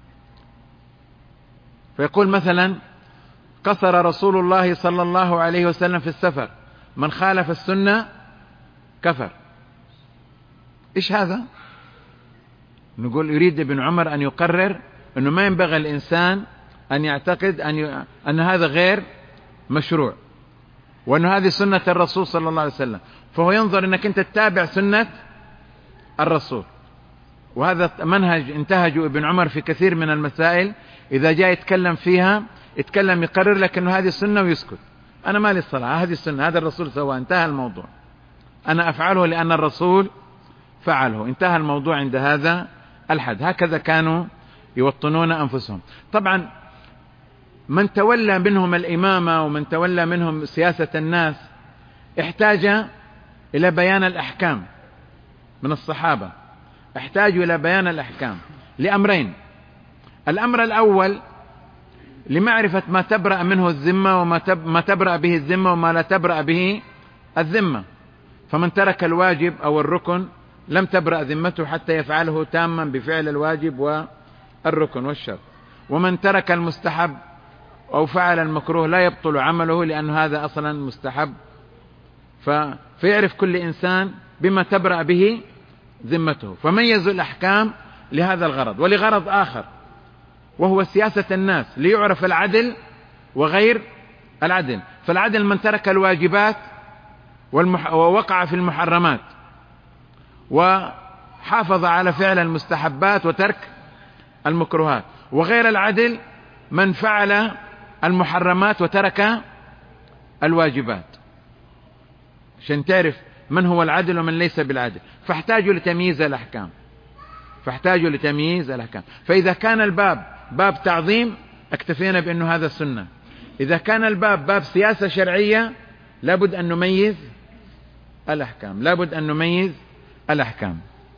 فيقول مثلا قصر رسول الله صلى الله عليه وسلم في السفر، من خالف السنة كفر. إيش هذا؟ نقول يريد ابن عمر أن يقرر أنه ما ينبغي الإنسان أن يعتقد أن, ي... أن هذا غير مشروع، وأن هذه سنة الرسول صلى الله عليه وسلم، فهو ينظر أنك أنت تتابع سنة الرسول. وهذا منهج انتهجه ابن عمر في كثير من المسائل، إذا جاء يتكلم فيها يتكلم يقرر لك أنه هذه السنة ويسكت، أنا مالي الصلاة، هذه السنة، هذا الرسول سواه، انتهى الموضوع، أنا أفعله لأن الرسول فعله، انتهى الموضوع عند هذا الحد. هكذا كانوا يوطنون أنفسهم. طبعا من تولى منهم الإمامة ومن تولى منهم سياسة الناس احتاج إلى بيان الأحكام من الصحابة، احتاجوا إلى بيان الأحكام لأمرين. الأمر الأول لمعرفة ما تبرأ منه الذمة وما ما تبرأ به الذمة وما لا تبرأ به الذمة، فمن ترك الواجب أو الركن لم تبرأ ذمته حتى يفعله تاما بفعل الواجب والركن والشرط، ومن ترك المستحب أو فعل المكروه لا يبطل عمله لأن هذا أصلا مستحب. فيعرف كل إنسان بما تبرأ به ذمته، فميزوا الأحكام لهذا الغرض. ولغرض آخر وهو سياسة الناس، ليعرف العدل وغير العدل. فالعدل من ترك الواجبات والمح... ووقع في المحرمات وحافظ على فعل المستحبات وترك المكروهات، وغير العدل من فعل المحرمات وترك الواجبات، عشان تعرف من هو العدل ومن ليس بالعدل. فاحتاجوا لتمييز الأحكام، فاحتاجوا لتمييز الأحكام. فإذا كان الباب باب تعظيم اكتفينا بأنه هذا السنة، إذا كان الباب باب سياسة شرعية لابد أن نميز الأحكام، لابد أن نميز الأحكام.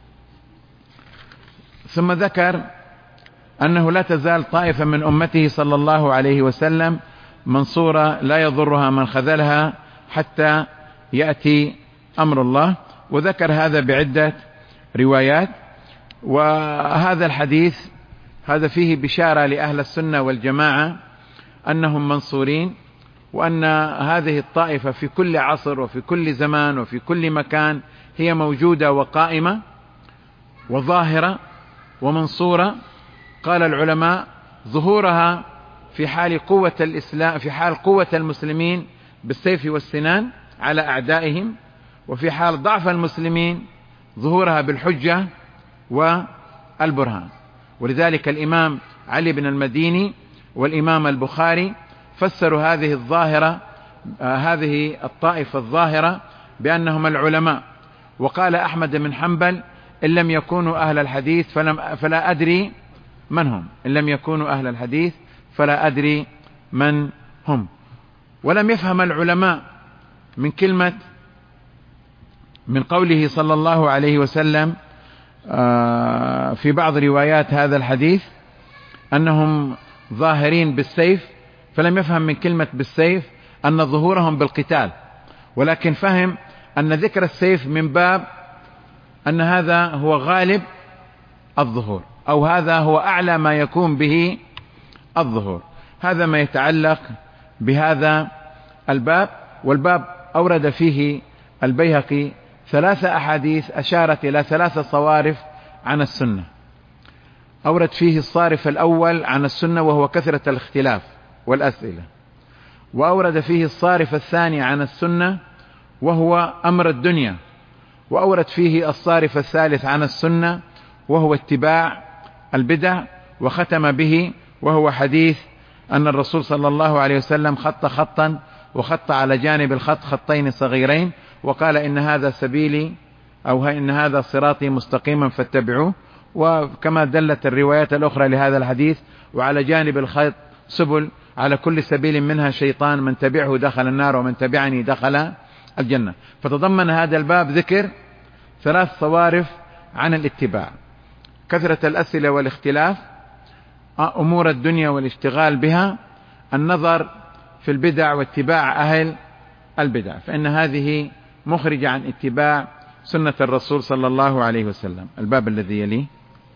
ثم ذكر أنه لا تزال طائفة من أمته صلى الله عليه وسلم منصورة لا يضرها من خذلها حتى يأتي أمر الله، وذكر هذا بعدة روايات. وهذا الحديث هذا فيه بشارة لأهل السنة والجماعة أنهم منصورين، وأن هذه الطائفة في كل عصر وفي كل زمان وفي كل مكان هي موجودة وقائمة وظاهرة ومنصورة. قال العلماء ظهورها في حال قوة الإسلام، في حال قوة المسلمين بالسيف والسنان على أعدائهم، وفي حال ضعف المسلمين ظهورها بالحجة والبرهان. ولذلك الإمام علي بن المديني والإمام البخاري فسروا هذه الظاهرة، هذه الطائفة الظاهرة بأنهم العلماء. وقال أحمد بن حنبل إن لم يكونوا أهل الحديث فلم فلا أدري من هم، إن لم يكونوا أهل الحديث فلا أدري من هم. ولم يفهم العلماء من كلمة من قوله صلى الله عليه وسلم في بعض روايات هذا الحديث أنهم ظاهرين بالسيف، فلم يفهم من كلمة بالسيف أن ظهورهم بالقتال، ولكن فهم أن ذكر السيف من باب أن هذا هو غالب الظهور، أو هذا هو أعلى ما يكون به الظهور. هذا ما يتعلق بهذا الباب. والباب أورد فيه البيهقي ثلاث أحاديث أشارت إلى ثلاث صوارف عن السنة. أورد فيه الصارف الأول عن السنة وهو كثرة الاختلاف والأسئلة، وأورد فيه الصارف الثاني عن السنة وهو أمر الدنيا، وأورد فيه الصارف الثالث عن السنة وهو اتباع البدع، وختم به وهو حديث أن الرسول صلى الله عليه وسلم خط خطا وخط على جانب الخط خطين صغيرين وقال إن هذا سبيلي أو إن هذا صراطي مستقيما فاتبعوه. وكما دلت الروايات الأخرى لهذا الحديث وعلى جانب الخط سبل على كل سبيل منها شيطان، من تبعه دخل النار ومن تبعني دخل الجنة. فتضمن هذا الباب ذكر ثلاث صوارف عن الاتباع: كثرة الأسئلة والاختلاف، أمور الدنيا والاشتغال بها، النظر في البدع واتباع أهل البدع. فإن هذه مخرجة عن اتباع سنة الرسول صلى الله عليه وسلم. الباب الذي يليه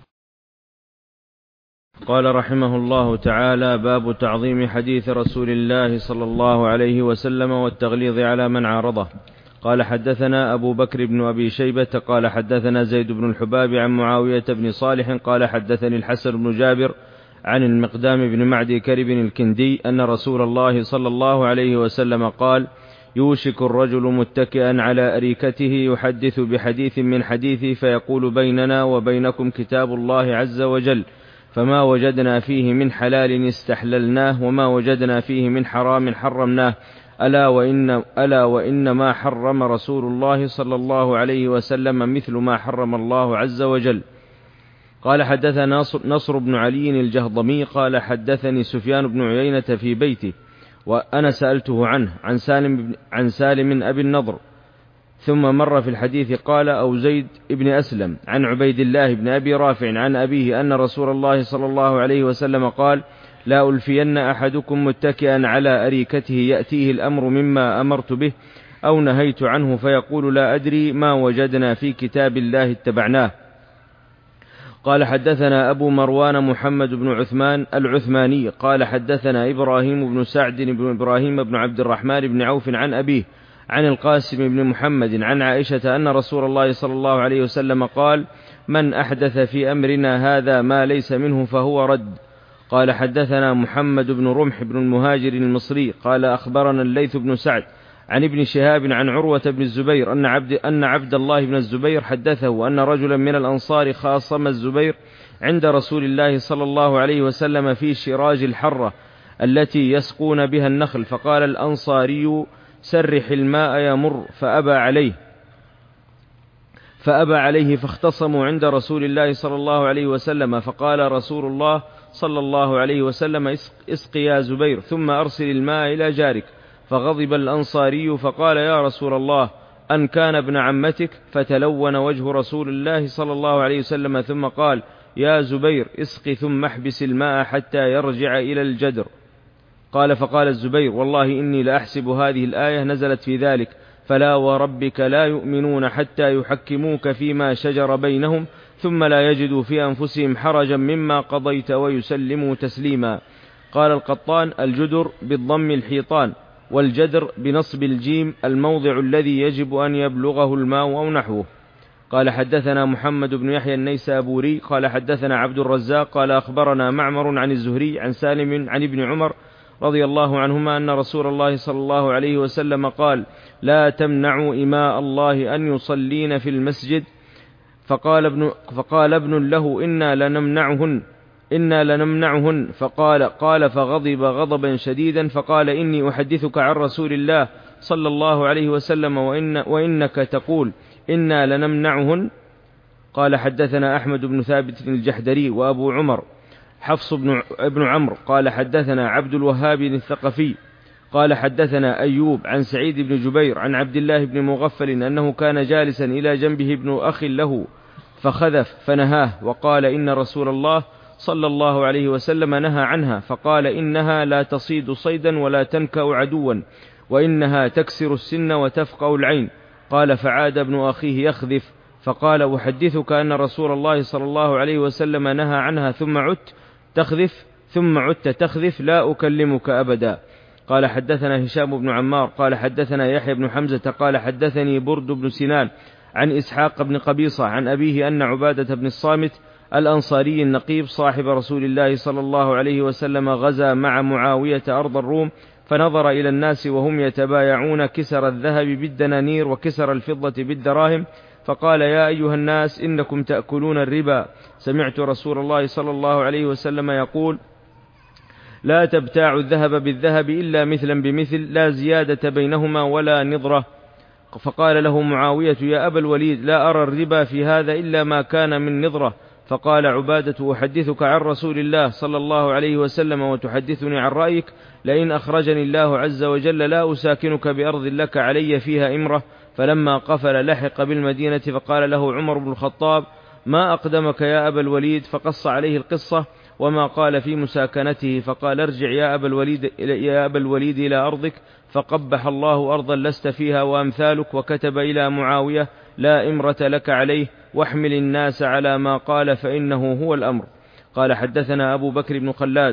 قال رحمه الله تعالى: باب تعظيم حديث رسول الله صلى الله عليه وسلم والتغليظ على من عارضه. قال حدثنا أبو بكر بن أبي شيبة قال حدثنا زيد بن الحباب عن معاوية بن صالح قال حدثني الحسن بن جابر عن المقدام بن معدي كرب الكندي أن رسول الله صلى الله عليه وسلم قال: يوشك الرجل متكئا على أريكته يحدث بحديث من حديثي فيقول: بيننا وبينكم كتاب الله عز وجل، فما وجدنا فيه من حلال استحللناه وما وجدنا فيه من حرام حرمناه، ألا وإن, ألا وإن ما حرم رسول الله صلى الله عليه وسلم مثل ما حرم الله عز وجل. قال حدثنا نصر, نصر بن علي الجهضمي قال حدثني سفيان بن عيينة في بيته وأنا سألته عنه عن سالم, عن سالم أبي النضر، ثم مر في الحديث قال: أو زيد بن أسلم عن عبيد الله بن أبي رافع عن أبيه أن رسول الله صلى الله عليه وسلم قال: لا ألفين أحدكم متكئا على أريكته يأتيه الأمر مما أمرت به أو نهيت عنه فيقول: لا أدري ما وجدنا في كتاب الله اتبعناه. قال حدثنا أبو مروان محمد بن عثمان العثماني قال حدثنا إبراهيم بن سعد بن إبراهيم بن عبد الرحمن بن عوف عن أبيه عن القاسم بن محمد عن عائشة أن رسول الله صلى الله عليه وسلم قال: من أحدث في أمرنا هذا ما ليس منه فهو رد. قال حدثنا محمد بن رمح بن المهاجر المصري قال أخبرنا الليث بن سعد عن ابن شهاب عن عروة بن الزبير أن عبد, أن عبد الله بن الزبير حدثه أن رجلا من الأنصار خاصم الزبير عند رسول الله صلى الله عليه وسلم في شراج الحرة التي يسقون بها النخل، فقال الأنصاري: سرح الماء يمر، فأبى عليه فأبى عليه فاختصموا عند رسول الله صلى الله عليه وسلم، فقال رسول الله صلى الله عليه وسلم: اسق يا زبير ثم أرسل الماء إلى جارك. فغضب الأنصاري فقال: يا رسول الله، أن كان ابن عمتك؟ فتلون وجه رسول الله صلى الله عليه وسلم ثم قال: يا زبير اسق ثم احبس الماء حتى يرجع إلى الجدر. قال فقال الزبير: والله إني لأحسب هذه الآية نزلت في ذلك، فلا وربك لا يؤمنون حتى يحكموك فيما شجر بينهم ثم لا يجدوا في أنفسهم حرجا مما قضيت ويسلموا تسليما. قال القطان: الجدر بالضم الحيطان، والجدر بنصب الجيم الموضع الذي يجب أن يبلغه الماء أو نحوه. قال حدثنا محمد بن يحيى النيسابوري قال حدثنا عبد الرزاق قال أخبرنا معمر عن الزهري عن سالم عن ابن عمر رضي الله عنهما أن رسول الله صلى الله عليه وسلم قال: لا تمنعوا إماء الله أن يصلين في المسجد. فقال ابن, فقال ابن له: إنا لنمنعهن إنا لنمنعهن فقال قال فغضب غضبا شديدا فقال: إني أحدثك عن رسول الله صلى الله عليه وسلم وإن وإنك تقول إنا لنمنعهن. قال حدثنا أحمد بن ثابت الجحدري وأبو عمر حفص بن ابن عمرو قال حدثنا عبد الوهاب الثقفي قال حدثنا أيوب عن سعيد بن جبير عن عبد الله بن مغفل أنه كان جالسا إلى جنبه ابن أخ له فخذف فنهاه وقال: إن رسول الله صلى الله عليه وسلم نهى عنها، فقال: إنها لا تصيد صيدا ولا تنكأ عدوا، وإنها تكسر السن وتفقأ العين. قال فعاد ابن أخيه يخذف فقال: أحدثك أن رسول الله صلى الله عليه وسلم نهى عنها ثم عدت تخذف ثم عدت تخذف لا أكلمك أبدا. قال: حدثنا هشام بن عمار قال حدثنا يحيى بن حمزة قال حدثني برد بن سنان عن إسحاق بن قبيصة عن أبيه أن عبادة بن الصامت الأنصاري النقيب صاحب رسول الله صلى الله عليه وسلم غزا مع معاوية أرض الروم، فنظر إلى الناس وهم يتبايعون كسر الذهب بالدنانير وكسر الفضة بالدراهم، فقال: يا أيها الناس إنكم تأكلون الربا، سمعت رسول الله صلى الله عليه وسلم يقول: لا تبتاعوا الذهب بالذهب إلا مثلا بمثل، لا زيادة بينهما ولا نظرة. فقال له معاوية: يا أبا الوليد، لا أرى الربا في هذا إلا ما كان من نظرة. فقال عبادة: أحدثك عن رسول الله صلى الله عليه وسلم وتحدثني عن رأيك؟ لئن أخرجني الله عز وجل لا أساكنك بأرض لك علي فيها إمرة. فلما قفل لحق بالمدينة، فقال له عمر بن الخطاب: ما أقدمك يا أبا الوليد؟ فقص عليه القصة وما قال في مساكنته، فقال: ارجع يا أبا الوليد, يا أبا الوليد إلى أرضك، فقبح الله أرضا لست فيها وأمثالك. وكتب إلى معاوية: لا إمرة لك عليه، واحمل الناس على ما قال فإنه هو الأمر. قال: حدثنا أبو بكر بن خلاد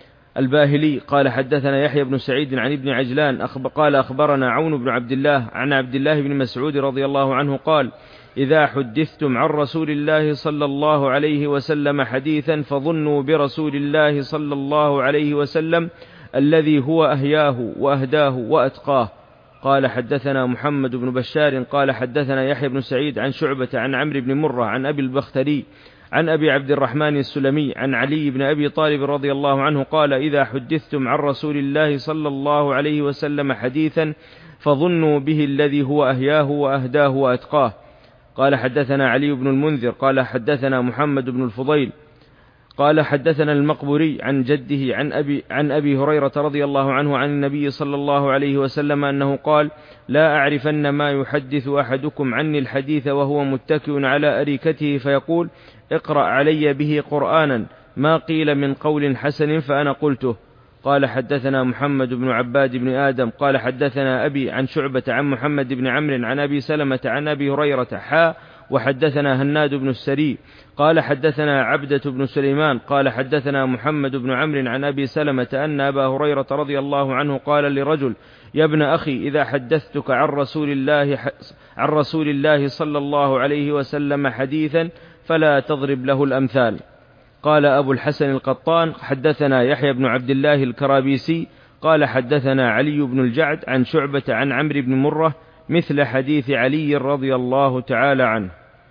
الباهلي قال حدثنا يحيى بن سعيد عن ابن عجلان قال أخبرنا عون بن عبد الله عن عبد الله بن مسعود رضي الله عنه قال: إذا حدثتم عن رسول الله صلى الله عليه وسلم حديثا فظنوا برسول الله صلى الله عليه وسلم الذي هو أهياه وأهداه وأتقاه. قال: حدثنا محمد بن بشار قال حدثنا يحيى بن سعيد عن شعبة عن عمرو بن مرة عن أبي البختري عن أبي عبد الرحمن السلمي عن علي بن أبي طالب رضي الله عنه قال: إذا حدثتم عن رسول الله صلى الله عليه وسلم حديثا فظنوا به الذي هو أهياه وأهداه وأتقاه. قال: حدثنا علي بن المنذر قال حدثنا محمد بن الفضيل قال حدثنا المقبوري عن جده عن أبي, عن أبي هريرة رضي الله عنه عن النبي صلى الله عليه وسلم أنه قال: لا أعرفن ما يحدث أحدكم عني الحديث وهو متكئ على أريكته فيقول: اقرأ علي به قرآنا، ما قيل من قول حسن فأنا قلته. قال: حدثنا محمد بن عباد بن آدم قال حدثنا أبي عن شعبة عن محمد بن عمرو عن أبي سلمة عن أبي هريرة حا وحدثنا هناد بن السري قال حدثنا عبدة بن سليمان قال حدثنا محمد بن عمرو عن أبي سلمة أن أبا هريرة رضي الله عنه قال لرجل: يا ابن أخي، إذا حدثتك عن رسول الله عن رسول الله صلى الله عليه وسلم حديثا فلا تضرب له الأمثال. قال أبو الحسن القطان: حدثنا يحيى بن عبد الله الكرابيسي قال حدثنا علي بن الجعد عن شعبة عن عمرو بن مرة مثل حديث علي رضي الله تعالى عنه.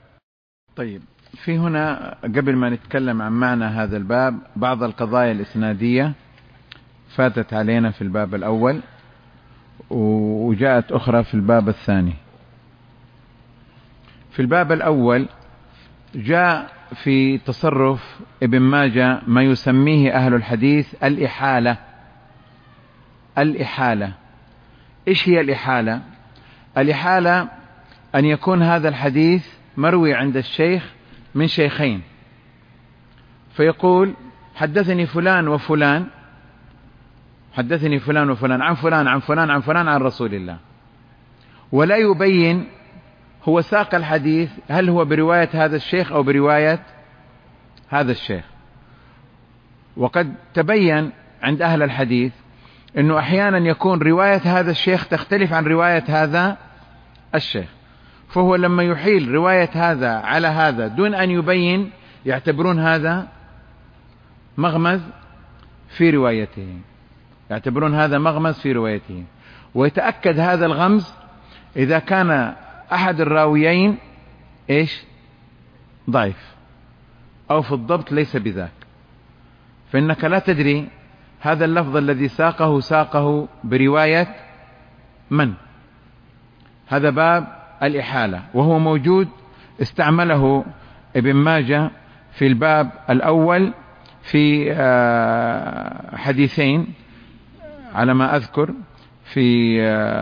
طيب، في هنا قبل ما نتكلم عن معنى هذا الباب بعض القضايا الإسنادية فاتت علينا في الباب الأول وجاءت أخرى في الباب الثاني. في الباب الأول جاء في تصرف ابن ماجه ما يسميه أهل الحديث الإحالة. الإحالة إيش هي الإحالة؟ الإحالة أن يكون هذا الحديث مروي عند الشيخ من شيخين، فيقول: حدثني فلان وفلان حدثني فلان وفلان عن فلان عن فلان عن فلان عن رسول الله، ولا يبين هو ساق الحديث هل هو برواية هذا الشيخ أو برواية هذا الشيخ. وقد تبين عند أهل الحديث أنه أحيانا يكون رواية هذا الشيخ تختلف عن رواية هذا الشيخ، فهو لما يحيل رواية هذا على هذا دون أن يبين يعتبرون هذا مغمز في روايته يعتبرون هذا مغمز في روايته ويتأكد هذا الغمز إذا كان أحد الراويين إيش ضعيف أو في الضبط ليس بذاك، فإنك لا تدري هذا اللفظ الذي ساقه ساقه برواية من. هذا باب الإحالة، وهو موجود استعمله ابن ماجه في الباب الأول في حديثين على ما أذكر. في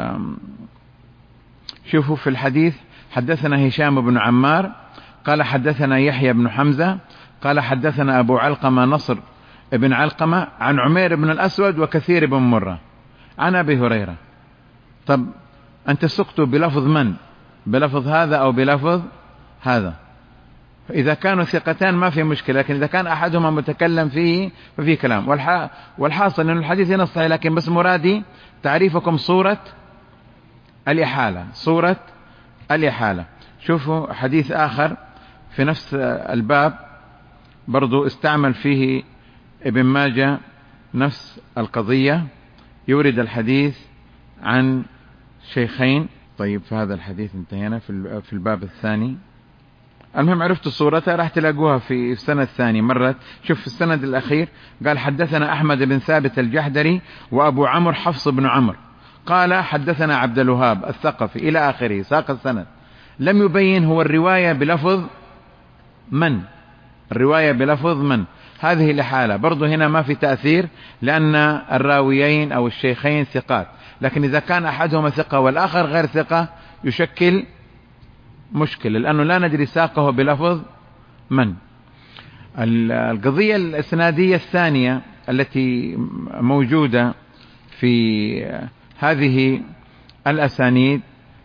شوفوا في الحديث: حدثنا هشام بن عمار قال حدثنا يحيى بن حمزة قال حدثنا أبو علقمة نصر ابن علقمة عن عمير بن الأسود وكثير بن مرة عن أبي هريرة. طب أنت سقت بلفظ من؟ بلفظ هذا أو بلفظ هذا. إذا كانوا ثقتان ما في مشكلة، لكن إذا كان أحدهما متكلم فيه ففي كلام. والحاصل أن الحديث هنا صحيح، لكن بس مرادي تعريفكم صورة الإحالة، صورة الإحالة. شوفوا حديث آخر في نفس الباب برضو استعمل فيه ابن ماجه نفس القضية، يورد الحديث عن شيخين. طيب في هذا الحديث انتهينا في الباب الثاني. المهم عرفتوا صورتها، راح تلاقوها في السنة الثاني مرت. شوف في السند الأخير قال حدثنا أحمد بن ثابت الجحدري وأبو عمرو حفص بن عمرو قال حدثنا عبد الوهاب الثقفي إلى آخره، ساق السند. لم يبين هو الرواية بلفظ من، الرواية بلفظ من. هذه الحالة برضو هنا ما في تأثير، لأن الراويين أو الشيخين ثقات، لكن إذا كان أحدهما ثقة والآخر غير ثقة يشكل مشكلة، لأنه لا ندري ساقه بلفظ من. القضية الإسنادية الثانية التي موجودة في هذه الأسانيد،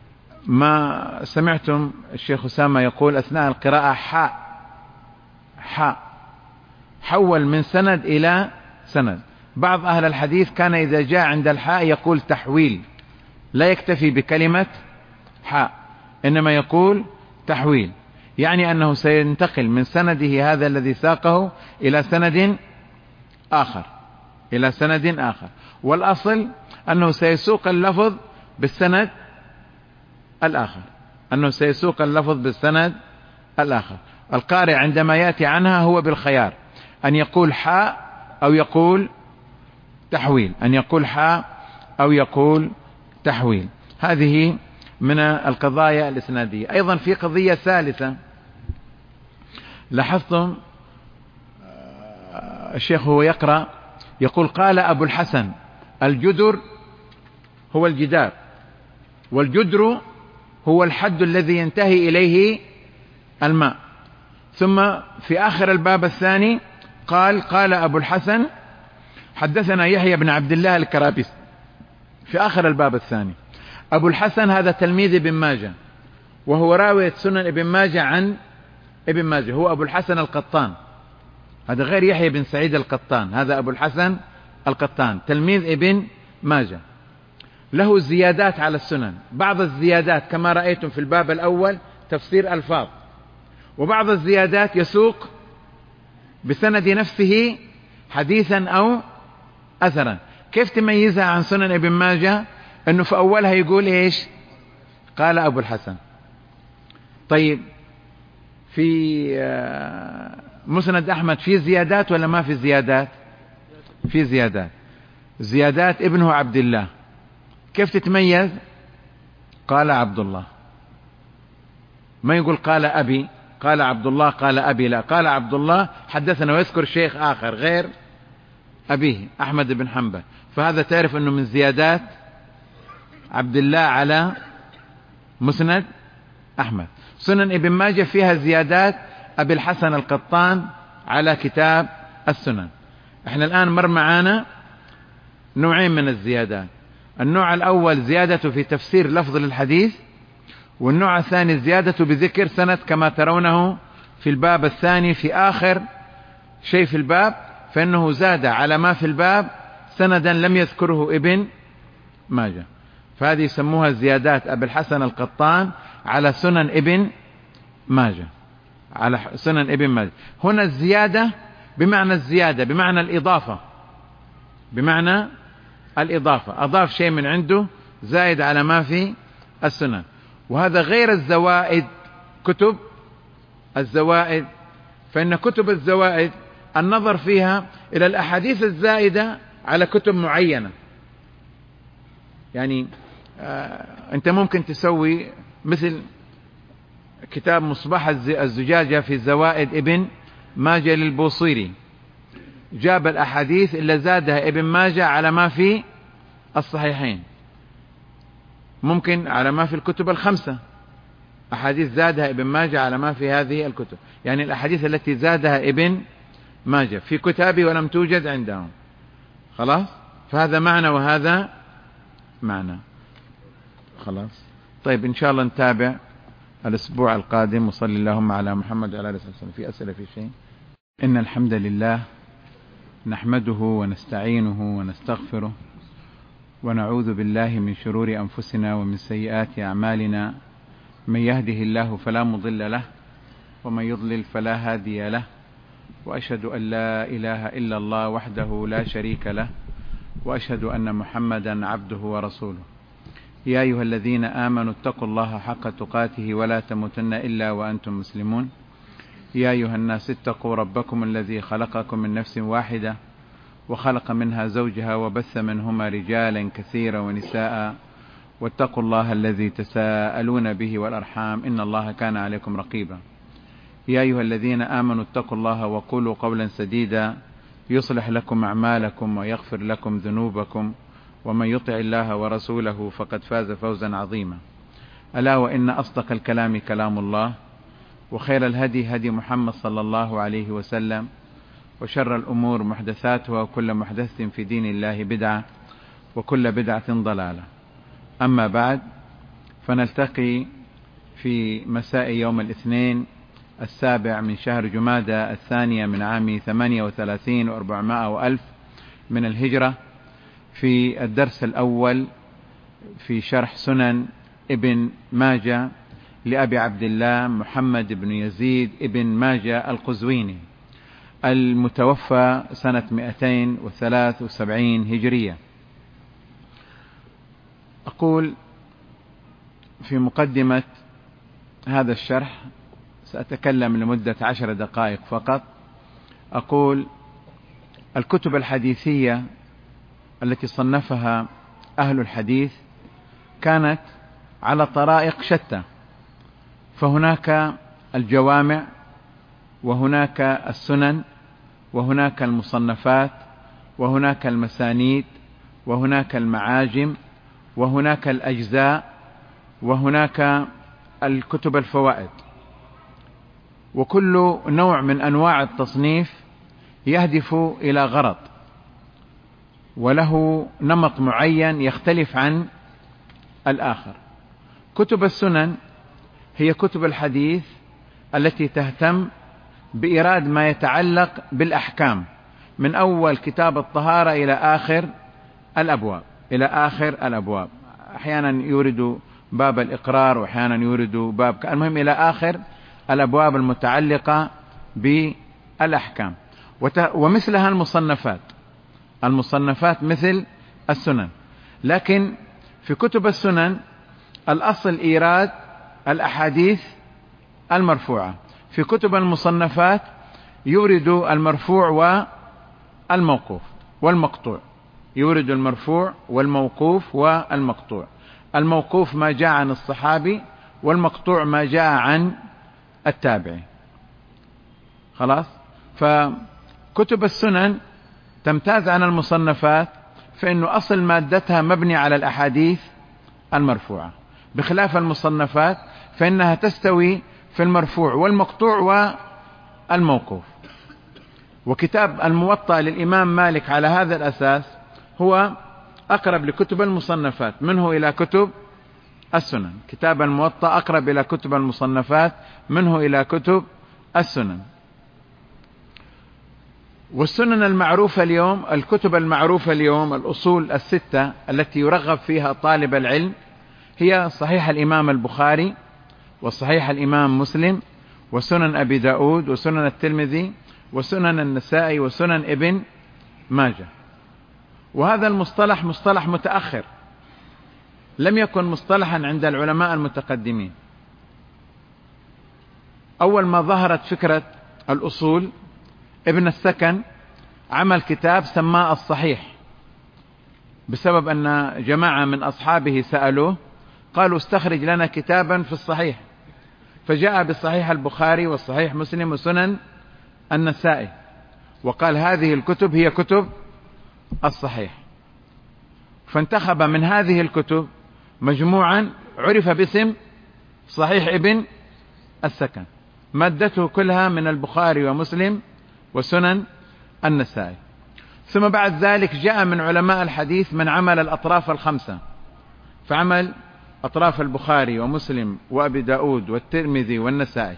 ما سمعتم الشيخ أسامة يقول أثناء القراءة حاء حاء، حول من سند إلى سند. بعض أهل الحديث كان إذا جاء عند الحاء يقول تحويل، لا يكتفي بكلمة حاء، إنما يقول تحويل، يعني أنه سينتقل من سنده هذا الذي ساقه إلى سند آخر، إلى سند آخر. والأصل أنه سيسوق اللفظ بالسند الآخر، أنه سيسوق اللفظ بالسند الآخر. القارئ عندما يأتي عنها هو بالخيار أن يقول حاء أو يقول تحويل، أن يقول حاء أو يقول تحويل. هذه من القضايا الإسنادية. أيضا في قضية ثالثة لاحظتم الشيخ هو يقرأ يقول قال أبو الحسن الجدر هو الجدار، والجدر هو الحد الذي ينتهي إليه الماء. ثم في آخر الباب الثاني قال قال أبو الحسن حدثنا يحيى بن عبد الله الكرابيسي، في آخر الباب الثاني. أبو الحسن هذا تلميذ ابن ماجه، وهو راوية سنن ابن ماجه عن ابن ماجه، هو أبو الحسن القطان، هذا غير يحيى بن سعيد القطان، هذا أبو الحسن القطان تلميذ ابن ماجه، له زيادات على السنن. بعض الزيادات كما رأيتم في الباب الأول تفسير ألفاظ، وبعض الزيادات يسوق بسند نفسه حديثا أو أثرا. كيف تميزها عن سنن ابن ماجه؟ أنه في أولها يقول إيش؟ قال أبو الحسن. طيب في مسند أحمد في زيادات ولا ما في زيادات؟ في زيادات، زيادات ابنه عبد الله. كيف تتميز؟ قال عبد الله، ما يقول قال أبي، قال عبد الله قال أبي، لا، قال عبد الله حدثنا، ويذكر شيخ آخر غير أبيه أحمد بن حنبل. فهذا تعرف أنه من زيادات عبد الله على مسند أحمد. سنن ابن ماجه فيها زيادات أبي الحسن القطان على كتاب السنن. احنا الآن مر معانا نوعين من الزيادات، النوع الأول زيادة في تفسير لفظ للحديث، والنوع الثاني زيادة بذكر سند كما ترونه في الباب الثاني في آخر شيء في الباب، فإنه زاد على ما في الباب سندا لم يذكره ابن ماجه. فهذه يسموها زيادات أبي الحسن القطان على سنن ابن ماجه، على سنن ابن ماجه. هنا الزيادة بمعنى الزيادة، بمعنى الإضافة، بمعنى الإضافة، أضاف شيء من عنده زائد على ما في السنن. وهذا غير الزوائد، كتب الزوائد، فإن كتب الزوائد النظر فيها إلى الأحاديث الزائدة على كتب معينة. يعني آه أنت ممكن تسوي مثل كتاب مصباح الزجاجة في زوائد ابن ماجه للبوصيري، جاب الأحاديث اللي زادها ابن ماجه على ما في الصحيحين، ممكن على ما في الكتب الخمسة، أحاديث زادها ابن ماجه على ما في هذه الكتب، يعني الأحاديث التي زادها ابن ماجه في كتابه ولم توجد عندهم. خلاص، فهذا معنى وهذا معنى. خلاص، طيب إن شاء الله نتابع الأسبوع القادم. وصلي اللهم على محمد وعلى آله وسلم. في أسئلة في شيء؟ إن الحمد لله نحمده ونستعينه ونستغفره ونعوذ بالله من شرور أنفسنا ومن سيئات أعمالنا. من يهده الله فلا مضل له ومن يضلل فلا هادي له، وأشهد أن لا إله إلا الله وحده لا شريك له، وأشهد أن محمدا عبده ورسوله. يا أيها الذين آمنوا اتقوا الله حق تقاته ولا تموتن إلا وأنتم مسلمون. يا أيها الناس اتقوا ربكم الذي خلقكم من نفس واحدة وخلق منها زوجها وبث منهما رجالا كثيرا ونساء، واتقوا الله الذي تساءلون به والأرحام إن الله كان عليكم رقيبا. يا أيها الذين آمنوا اتقوا الله وقولوا قولا سديدا يصلح لكم أعمالكم ويغفر لكم ذنوبكم، ومن يطع الله ورسوله فقد فاز فوزا عظيما. ألا وإن أصدق الكلام كلام الله، وخير الهدي هدي محمد صلى الله عليه وسلم، وشر الأمور محدثاتها، وكل محدثة في دين الله بدعة، وكل بدعة ضلالة. أما بعد، فنلتقي في مساء يوم الاثنين السابع من شهر جمادى الثانية من عام ثمانية وثلاثين وأربعمائة وألف من الهجرة في الدرس الأول في شرح سنن ابن ماجة لأبي عبد الله محمد بن يزيد ابن ماجة القزويني المتوفى سنة مئتين وثلاث وسبعين هجرية. أقول في مقدمة هذا الشرح، سأتكلم لمدة عشر دقائق فقط. أقول الكتب الحديثية التي صنفها أهل الحديث كانت على طرائق شتى، فهناك الجوامع، وهناك السنن، وهناك المصنفات، وهناك المسانيد، وهناك المعاجم، وهناك الأجزاء، وهناك الكتب الفوائد. وكل نوع من أنواع التصنيف يهدف إلى غرض، وله نمط معين يختلف عن الآخر. كتب السنن هي كتب الحديث التي تهتم بإيراد ما يتعلق بالأحكام، من أول كتاب الطهارة إلى آخر الأبواب إلى آخر الأبواب أحيانا يورد باب الإقرار، وأحيانا يورد باب، المهم إلى آخر الأبواب المتعلقة بالأحكام. ومثلها المصنفات المصنفات مثل السنن. لكن في كتب السنن الأصل إيراد الأحاديث المرفوعة. في كتب المصنفات يورد المرفوع والموقوف والمقطوع، يورد المرفوع والموقوف والمقطوع. الموقوف ما جاء عن الصحابي، والمقطوع ما جاء عن التابعي. خلاص. فكتب السنن تمتاز عن المصنفات فإنه أصل مادتها مبني على الأحاديث المرفوعة، بخلاف المصنفات فإنها تستوي في المرفوع والمقطوع والموقوف. وكتاب الموطأ للإمام مالك على هذا الأساس هو أقرب لكتب المصنفات منه إلى كتب السنن. كتاب الموطأ أقرب إلى كتب المصنفات منه إلى كتب السنن. والسنن المعروفة اليوم، الكتب المعروفة اليوم، الأصول الستة التي يرغب فيها طالب العلم هي صحيح الإمام البخاري، وصحيح الإمام مسلم، وسنن أبي داود، وسنن الترمذي، وسنن النسائي، وسنن ابن ماجه. وهذا المصطلح مصطلح متأخر، لم يكن مصطلحا عند العلماء المتقدمين. أول ما ظهرت فكرة الأصول ابن السكن عمل كتاب سماه الصحيح، بسبب أن جماعة من أصحابه سألوه قالوا استخرج لنا كتابا في الصحيح، فجاء بصحيح البخاري والصحيح مسلم وسنن النسائي، وقال هذه الكتب هي كتب الصحيح. فانتخب من هذه الكتب مجموعا عرف باسم صحيح ابن السكن، مادته كلها من البخاري ومسلم وسنن النسائي. ثم بعد ذلك جاء من علماء الحديث من عمل الأطراف الخمسة، فعمل أطراف البخاري ومسلم وأبي داود والترمذي والنسائي.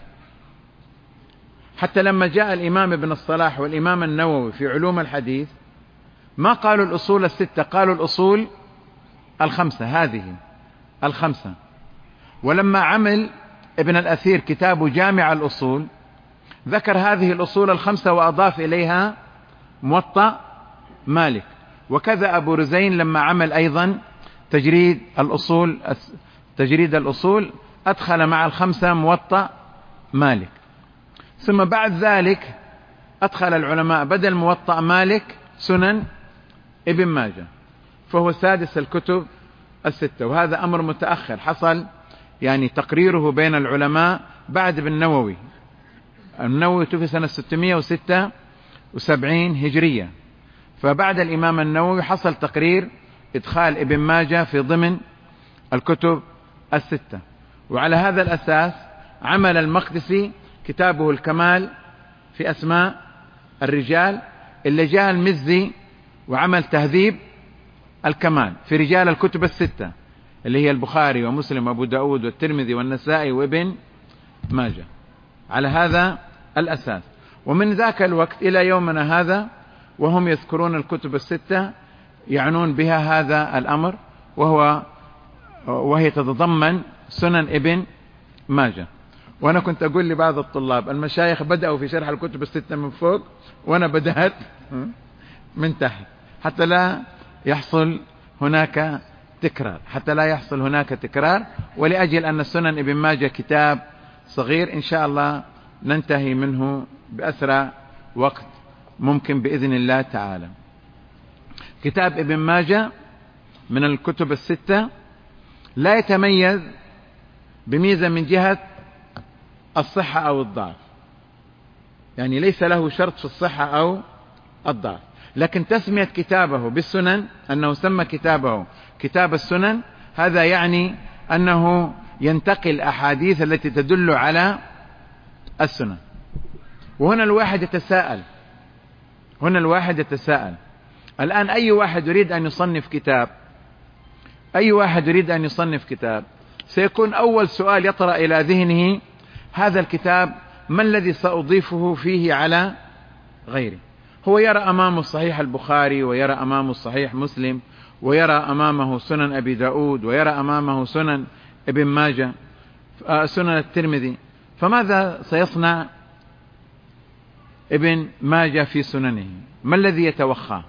حتى لما جاء الإمام ابن الصلاح والإمام النووي في علوم الحديث ما قالوا الأصول الستة، قالوا الأصول الخمسة، هذه الخمسة. ولما عمل ابن الأثير كتاب جامع الأصول ذكر هذه الأصول الخمسة وأضاف إليها موطأ مالك. وكذا أبو رزين لما عمل أيضا تجريد الأصول تجريد الأصول أدخل مع الخمسة موطأ مالك. ثم بعد ذلك أدخل العلماء بدل موطأ مالك سنن ابن ماجه، فهو سادس الكتب الستة. وهذا أمر متأخر حصل يعني تقريره بين العلماء بعد ابن النووي. النووي توفي سنة ستمائة وستة وسبعين هجرية، فبعد الإمام النووي حصل تقرير إدخال ابن ماجه في ضمن الكتب الستة. وعلى هذا الأساس عمل المقدسي كتابه الكمال في أسماء الرجال، اللي جاء المزي وعمل تهذيب الكمال في رجال الكتب الستة اللي هي البخاري ومسلم وأبو داود والترمذي والنسائي وابن ماجه على هذا الأساس. ومن ذاك الوقت إلى يومنا هذا وهم يذكرون الكتب الستة يعنون بها هذا الأمر، وهو وهي تتضمن سنن ابن ماجه. وأنا كنت أقول لبعض الطلاب المشايخ بدأوا في شرح الكتب الستة من فوق وأنا بدأت من تحت حتى لا يحصل هناك تكرار حتى لا يحصل هناك تكرار ولأجل أن سنن ابن ماجه كتاب صغير إن شاء الله ننتهي منه بأسرع وقت ممكن بإذن الله تعالى. كتاب ابن ماجه من الكتب الستة لا يتميز بميزة من جهة الصحة أو الضعف، يعني ليس له شرط في الصحة أو الضعف، لكن تسمية كتابه بالسنن أنه سمى كتابه كتاب السنن هذا يعني أنه ينتقل أحاديث التي تدل على السنن. وهنا الواحد يتساءل هنا الواحد يتساءل الآن أي واحد يريد أن يصنف كتاب أي واحد يريد أن يصنف كتاب سيكون أول سؤال يطرأ إلى ذهنه هذا الكتاب ما الذي سأضيفه فيه على غيره. هو يرى أمامه صحيح البخاري ويرى أمامه صحيح مسلم ويرى أمامه سنن أبي داود ويرى أمامه سنن ابن ماجه سنن الترمذي، فماذا سيصنع ابن ماجه في سننه؟ ما الذي يتوخى؟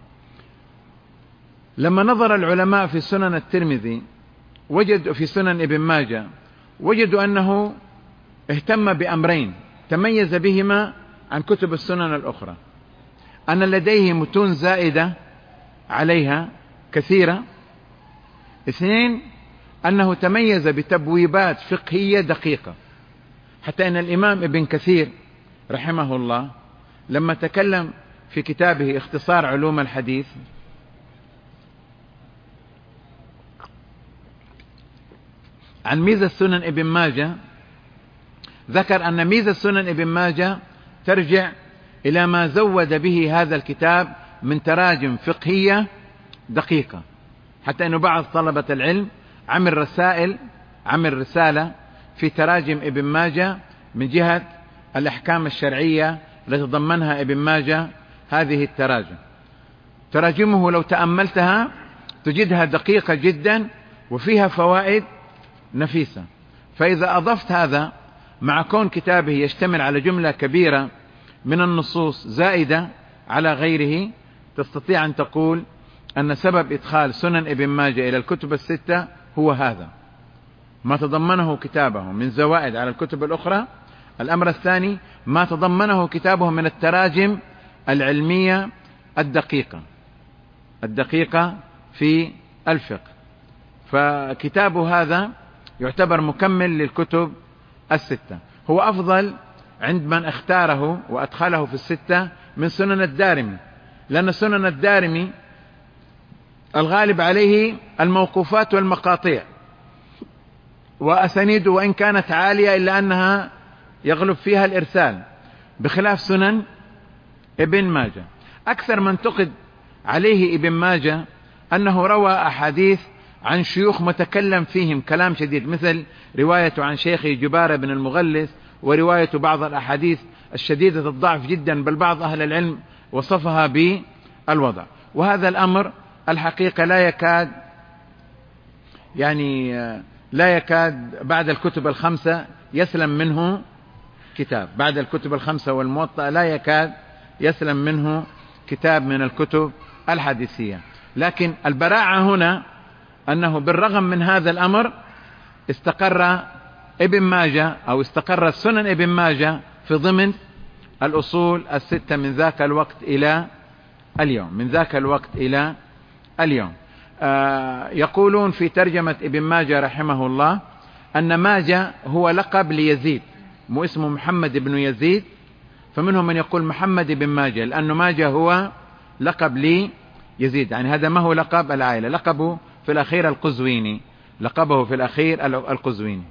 لما نظر العلماء في سنن الترمذي وجدوا في سنن ابن ماجه وجدوا أنه اهتم بأمرين تميز بهما عن كتب السنن الأخرى: أن لديه متون زائدة عليها كثيرة، اثنين أنه تميز بتبويبات فقهية دقيقة، حتى أن الإمام ابن كثير رحمه الله لما تكلم في كتابه اختصار علوم الحديث عن ميزة سنن ابن ماجه ذكر أن ميزة سنن ابن ماجه ترجع إلى ما زود به هذا الكتاب من تراجم فقهية دقيقة، حتى أن بعض طلبة العلم عمل رسائل عمل رسالة في تراجم ابن ماجه من جهة الأحكام الشرعية التي ضمنها ابن ماجه هذه التراجم. تراجمه لو تأملتها تجدها دقيقة جدا وفيها فوائد نفيسة. فإذا أضفت هذا مع كون كتابه يشتمل على جملة كبيرة من النصوص زائدة على غيره تستطيع أن تقول أن سبب إدخال سنن ابن ماجه إلى الكتب الستة هو هذا ما تضمنه كتابه من زوائد على الكتب الأخرى. الأمر الثاني ما تضمنه كتابه من التراجم العلمية الدقيقة الدقيقة في الفقه. فكتابه هذا يعتبر مكمل للكتب الستة، هو أفضل عند من اختاره وأدخله في الستة من سنن الدارمي، لأن سنن الدارمي الغالب عليه الموقوفات والمقاطيع وأسانيده وإن كانت عالية إلا أنها يغلب فيها الإرسال، بخلاف سنن ابن ماجه. أكثر من تقد عليه ابن ماجه أنه روى أحاديث عن شيوخ متكلم فيهم كلام شديد، مثل روايته عن شيخه جبارة بن المغلس، ورواية بعض الأحاديث الشديدة الضعف جدا، بل بعض أهل العلم وصفها بالوضع. وهذا الأمر الحقيقة لا يكاد يعني لا يكاد بعد الكتب الخمسة يسلم منه كتاب، بعد الكتب الخمسة والموطأ لا يكاد يسلم منه كتاب من الكتب الحديثية. لكن البراعة هنا أنه بالرغم من هذا الأمر استقر ابن ماجه أو استقر السنن ابن ماجه في ضمن الأصول الستة من ذاك الوقت إلى اليوم، من ذاك الوقت إلى اليوم. آه يقولون في ترجمة ابن ماجه رحمه الله أن ماجه هو لقب ليزيد، مو اسمه محمد بن يزيد، فمنهم من يقول محمد بن ماجه، لأنه ماجه هو لقب ليزيد، يعني هذا ما هو لقب العائلة، لقبه في الأخير القزويني، لقبه في الأخير القزويني.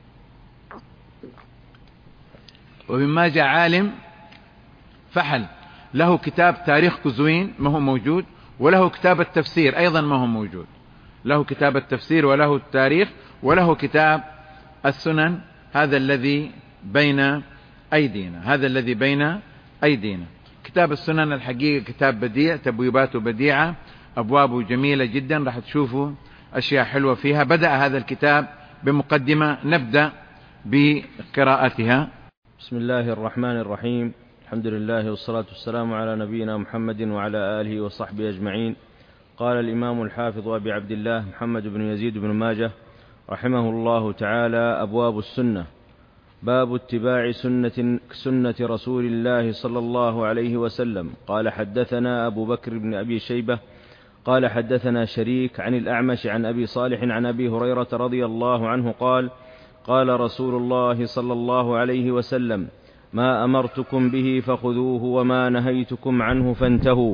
وابن ماجه عالم فحل، له كتاب تاريخ قزوين ما هو موجود، وله كتاب التفسير أيضا ما هو موجود، له كتاب التفسير وله التاريخ وله كتاب السنن، هذا الذي بين أيدينا، هذا الذي بين أيدينا. كتاب السنن الحقيقة كتاب بديع، تبويباته بديعة، أبوابه جميلة جدا، راح تشوفوا أشياء حلوة فيها. بدأ هذا الكتاب بمقدمة، نبدأ بقراءتها. بسم الله الرحمن الرحيم، الحمد لله والصلاة والسلام على نبينا محمد وعلى آله وصحبه أجمعين. قال الإمام الحافظ أبي عبد الله محمد بن يزيد بن ماجه رحمه الله تعالى: أبواب السنة. باب اتباع سنة, سنة رسول الله صلى الله عليه وسلم. قال حدثنا أبو بكر بن أبي شيبة قال حدثنا شريك عن الأعمش عن أبي صالح عن أبي هريرة رضي الله عنه قال: قال رسول الله صلى الله عليه وسلم: ما أمرتكم به فخذوه وما نهيتكم عنه فانتهوا.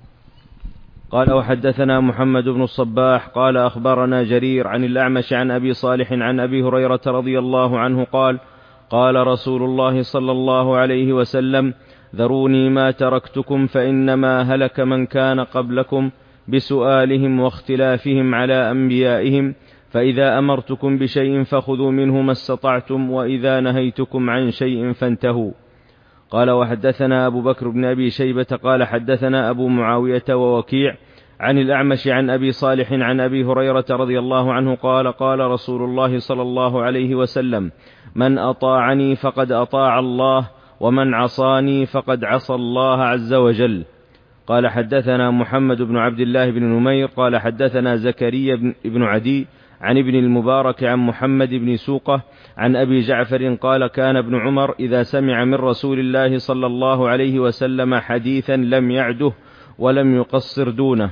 قال: وحدثنا محمد بن الصباح قال أخبرنا جرير عن الأعمش عن أبي صالح عن أبي هريرة رضي الله عنه قال: قال رسول الله صلى الله عليه وسلم: ذروني ما تركتكم فإنما هلك من كان قبلكم بسؤالهم واختلافهم على أنبيائهم، فإذا أمرتكم بشيء فخذوا منه ما استطعتم، وإذا نهيتكم عن شيء فانتهوا. قال: وحدثنا أبو بكر بن أبي شيبة قال حدثنا أبو معاوية ووكيع عن الأعمش عن أبي صالح عن أبي هريرة رضي الله عنه قال: قال رسول الله صلى الله عليه وسلم: من أطاعني فقد أطاع الله، ومن عصاني فقد عصى الله عز وجل. قال: حدثنا محمد بن عبد الله بن نمير قال حدثنا زكريا بن عدي عن ابن المبارك عن محمد بن سوقة عن أبي جعفر قال: كان ابن عمر إذا سمع من رسول الله صلى الله عليه وسلم حديثا لم يعده ولم يقصر دونه.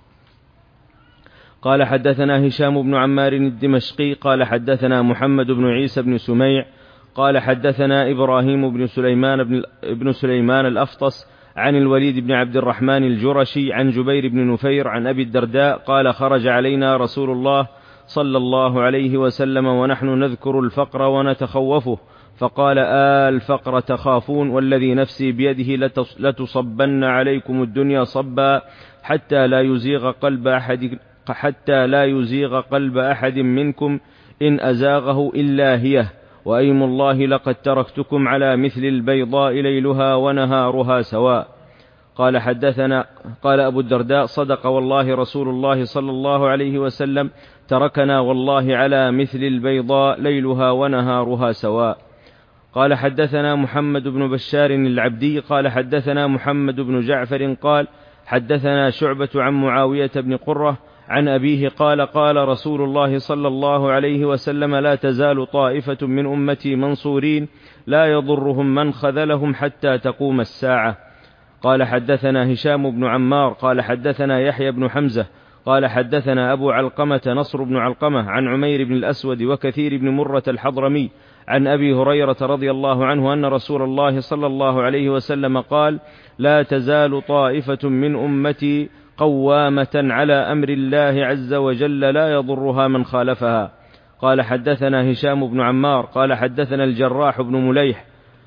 قال: حدثنا هشام بن عمار الدمشقي قال حدثنا محمد بن عيسى بن سميع قال حدثنا إبراهيم بن سليمان بن, بن سليمان الأفطس عن الوليد بن عبد الرحمن الجرشي عن جبير بن نفير عن أبي الدرداء قال: خرج علينا رسول الله صلى الله عليه وسلم ونحن نذكر الفقر ونتخوفه، فقال: آه الفقر تخافون، والذي نفسي بيده لتصبن عليكم الدنيا صبا حتى لا يزيغ قلب أحد حتى لا يزيغ قلب أحد منكم إن أزاغه إلا هي، وأيم الله لقد تركتكم على مثل البيضاء ليلها ونهارها سواء. قال حدثنا قال أبو الدرداء: صدق والله رسول الله صلى الله عليه وسلم تركنا والله على مثل البيضاء ليلها ونهارها سواء. قال: حدثنا محمد بن بشار العبدي قال حدثنا محمد بن جعفر قال حدثنا شعبة عن معاوية بن قرة عن أبيه قال: قال رسول الله صلى الله عليه وسلم: لا تزال طائفة من أمتي منصورين لا يضرهم من خذلهم حتى تقوم الساعة. قال: حدثنا هشام بن عمار قال حدثنا يحيى بن حمزة قال حدثنا أبو علقمة نصر بن علقمة عن عمير بن الأسود وكثير بن مرة الحضرمي عن أبي هريرة رضي الله عنه أن رسول الله صلى الله عليه وسلم قال: لا تزال طائفة من أمتي قوامة على أمر الله عز وجل لا يضرها من خالفها. قال: حدثنا هشام بن عمار قال حدثنا الجراح بن مليح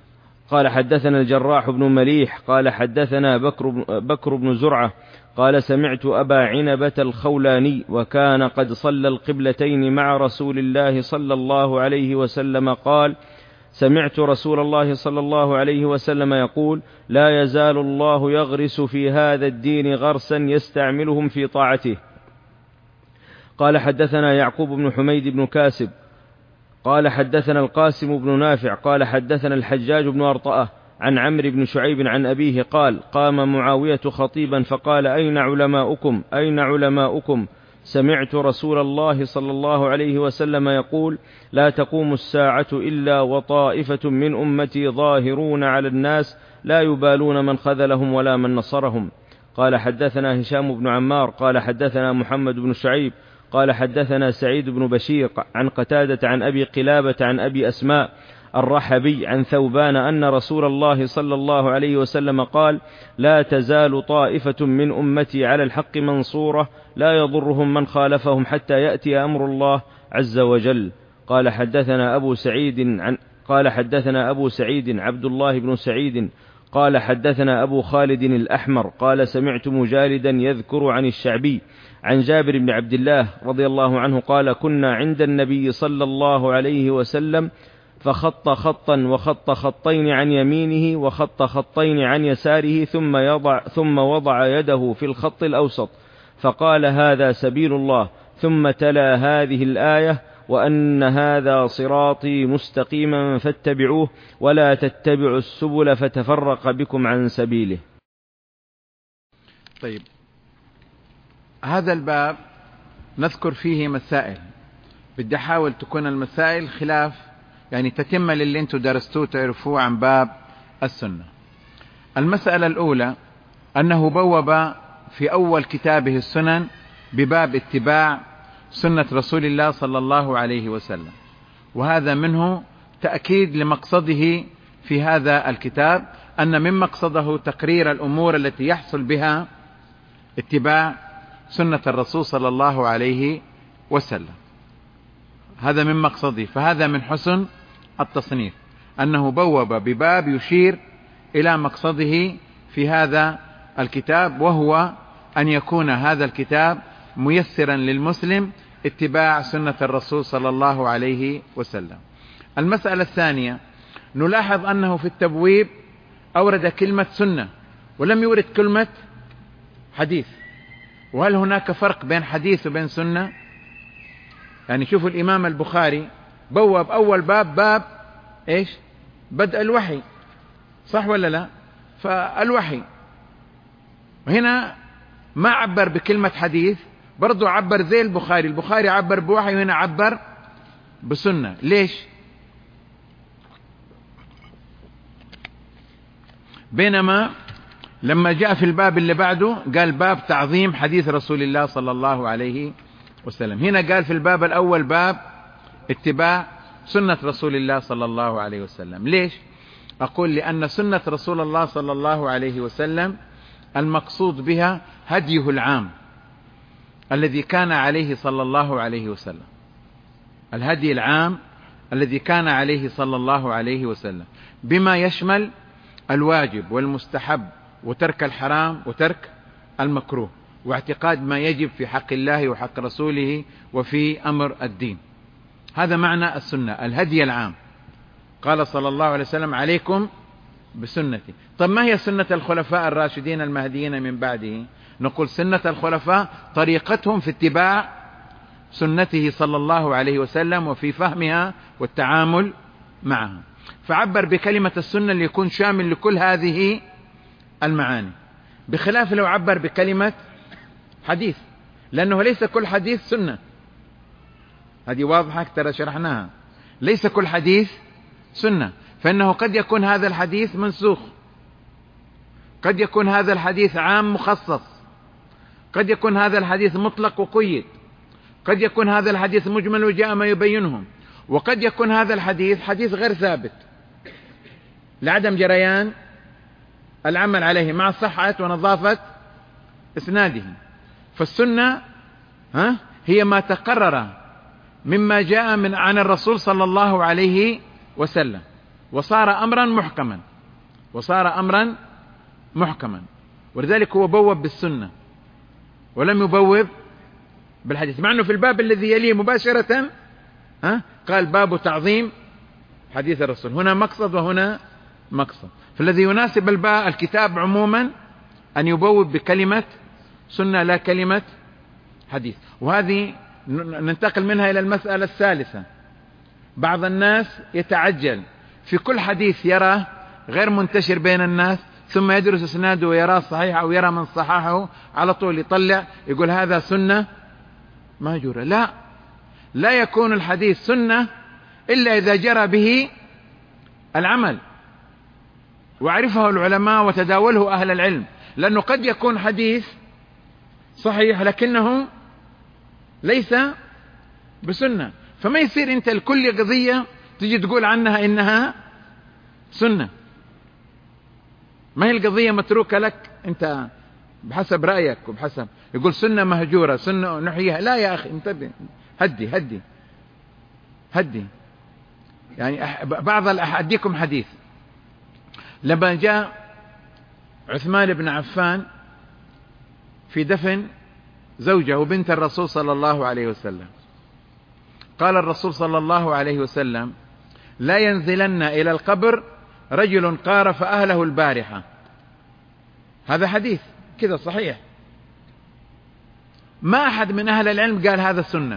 قال حدثنا الجراح بن مليح قال حدثنا بكر بن, بكر بن زرعة قال سمعت أبا عنبة الخولاني وكان قد صلى القبلتين مع رسول الله صلى الله عليه وسلم قال سمعت رسول الله صلى الله عليه وسلم يقول لا يزال الله يغرس في هذا الدين غرسا يستعملهم في طاعته. قال حدثنا يعقوب بن حميد بن كاسب قال حدثنا القاسم بن نافع قال حدثنا الحجاج بن أرطأة عن عمرو بن شعيب عن أبيه قال قام معاوية خطيبا فقال أين علماؤكم أين علماؤكم سمعت رسول الله صلى الله عليه وسلم يقول لا تقوم الساعة إلا وطائفة من أمتي ظاهرون على الناس لا يبالون من خذلهم ولا من نصرهم. قال حدثنا هشام بن عمار قال حدثنا محمد بن شعيب قال حدثنا سعيد بن بشير عن قتادة عن أبي قلابة عن أبي أسماء الرحبي عن ثوبان أن رسول الله صلى الله عليه وسلم قال لا تزال طائفة من أمتي على الحق منصورة لا يضرهم من خالفهم حتى يأتي أمر الله عز وجل. قال حدثنا أبو سعيد عن قال حدثنا أبو سعيد عبد الله بن سعيد قال حدثنا أبو خالد الأحمر قال سمعت مجالدا يذكر عن الشعبي عن جابر بن عبد الله رضي الله عنه قال كنا عند النبي صلى الله عليه وسلم فخط خطا وخط خطين عن يمينه وخط خطين عن يساره ثم يضع ثم وضع يده في الخط الأوسط فقال هذا سبيل الله ثم تلا هذه الآية وأن هذا صراطي مستقيما فاتبعوه ولا تتبعوا السبل فتفرق بكم عن سبيله. طيب، هذا الباب نذكر فيه مسائل، بدي أحاول تكون المسائل خلاف يعني تتم للي انتم درستوه تعرفوه عن باب السنة. المسألة الأولى أنه بوب في أول كتابه السنن بباب اتباع سنة رسول الله صلى الله عليه وسلم، وهذا منه تأكيد لمقصده في هذا الكتاب، أن من مقصده تقرير الأمور التي يحصل بها اتباع سنة الرسول صلى الله عليه وسلم، هذا من مقصده. فهذا من حسن التصنيف أنه بوب بباب يشير إلى مقصده في هذا الكتاب، وهو أن يكون هذا الكتاب ميسرا للمسلم اتباع سنة الرسول صلى الله عليه وسلم. المسألة الثانية، نلاحظ أنه في التبويب أورد كلمة سنة ولم يورد كلمة حديث. وهل هناك فرق بين حديث وبين سنة؟ يعني شوفوا الإمام البخاري بوب أول باب باب إيش؟ بدء الوحي، صح ولا لا؟ فالوحي، وهنا ما عبر بكلمة حديث، برضو عبر زي البخاري، البخاري عبر بوحي وهنا عبر بسنة. ليش؟ بينما لما جاء في الباب اللي بعده قال باب تعظيم حديث رسول الله صلى الله عليه وسلم، هنا قال في الباب الأول باب اتباع سنة رسول الله صلى الله عليه وسلم. ليش؟ أقول لأن سنة رسول الله صلى الله عليه وسلم المقصود بها هديه العام الذي كان عليه صلى الله عليه وسلم، الهدي العام الذي كان عليه صلى الله عليه وسلم، بما يشمل الواجب والمستحب وترك الحرام وترك المكروه، واعتقاد ما يجب في حق الله وحق رسوله وفي أمر الدين. هذا معنى السنة، الهدي العام. قال صلى الله عليه وسلم عليكم بسنتي. طب ما هي سنة الخلفاء الراشدين المهديين من بعده؟ نقول سنة الخلفاء طريقتهم في اتباع سنته صلى الله عليه وسلم وفي فهمها والتعامل معها، فعبر بكلمة السنة اللي يكون شامل لكل هذه المعاني، بخلاف لو عبر بكلمة حديث، لأنه ليس كل حديث سنة، هذه واضحة ترى شرحناها، ليس كل حديث سنة، فإنه قد يكون هذا الحديث منسوخ، قد يكون هذا الحديث عام مخصص، قد يكون هذا الحديث مطلق وقيد، قد يكون هذا الحديث مجمل وجاء ما يبينهم، وقد يكون هذا الحديث حديث غير ثابت لعدم جريان العمل عليه مع صحة ونظافة إسناده. فالسنة ها هي ما تقرر مما جاء من عن الرسول صلى الله عليه وسلم وصار أمرا محكما، وصار أمرا محكما، ولذلك هو بوب بالسنة ولم يبوب بالحديث، مع أنه في الباب الذي يليه مباشرة ها قال باب تعظيم حديث الرسول. هنا مقصد وهنا مقصد، فالذي يناسب الباب الكتاب عموما أن يبوب بكلمة سنة لا كلمة حديث. وهذه ننتقل منها إلى المسألة الثالثة. بعض الناس يتعجل في كل حديث يراه غير منتشر بين الناس ثم يدرس اسناده ويراه صحيح أو يرى من صححه على طول يطلع يقول هذا سنة مهجورة. لا، لا يكون الحديث سنة إلا إذا جرى به العمل وعرفه العلماء وتداوله أهل العلم، لأنه قد يكون حديث صحيح لكنه ليس بسنة، فما يصير أنت لكل قضية تجي تقول عنها إنها سنة. ما هي القضية متروكة لك أنت بحسب رأيك وبحسب يقول سنة مهجورة سنة نحيها. لا يا أخي انتبه، هدي هدي هدي. يعني بعض أديكم حديث لما جاء عثمان بن عفان في دفن زوجه بنت الرسول صلى الله عليه وسلم، قال الرسول صلى الله عليه وسلم لا ينزلن إلى القبر رجل قارف أهله البارحة. هذا حديث كذا صحيح، ما أحد من أهل العلم قال هذا السنة.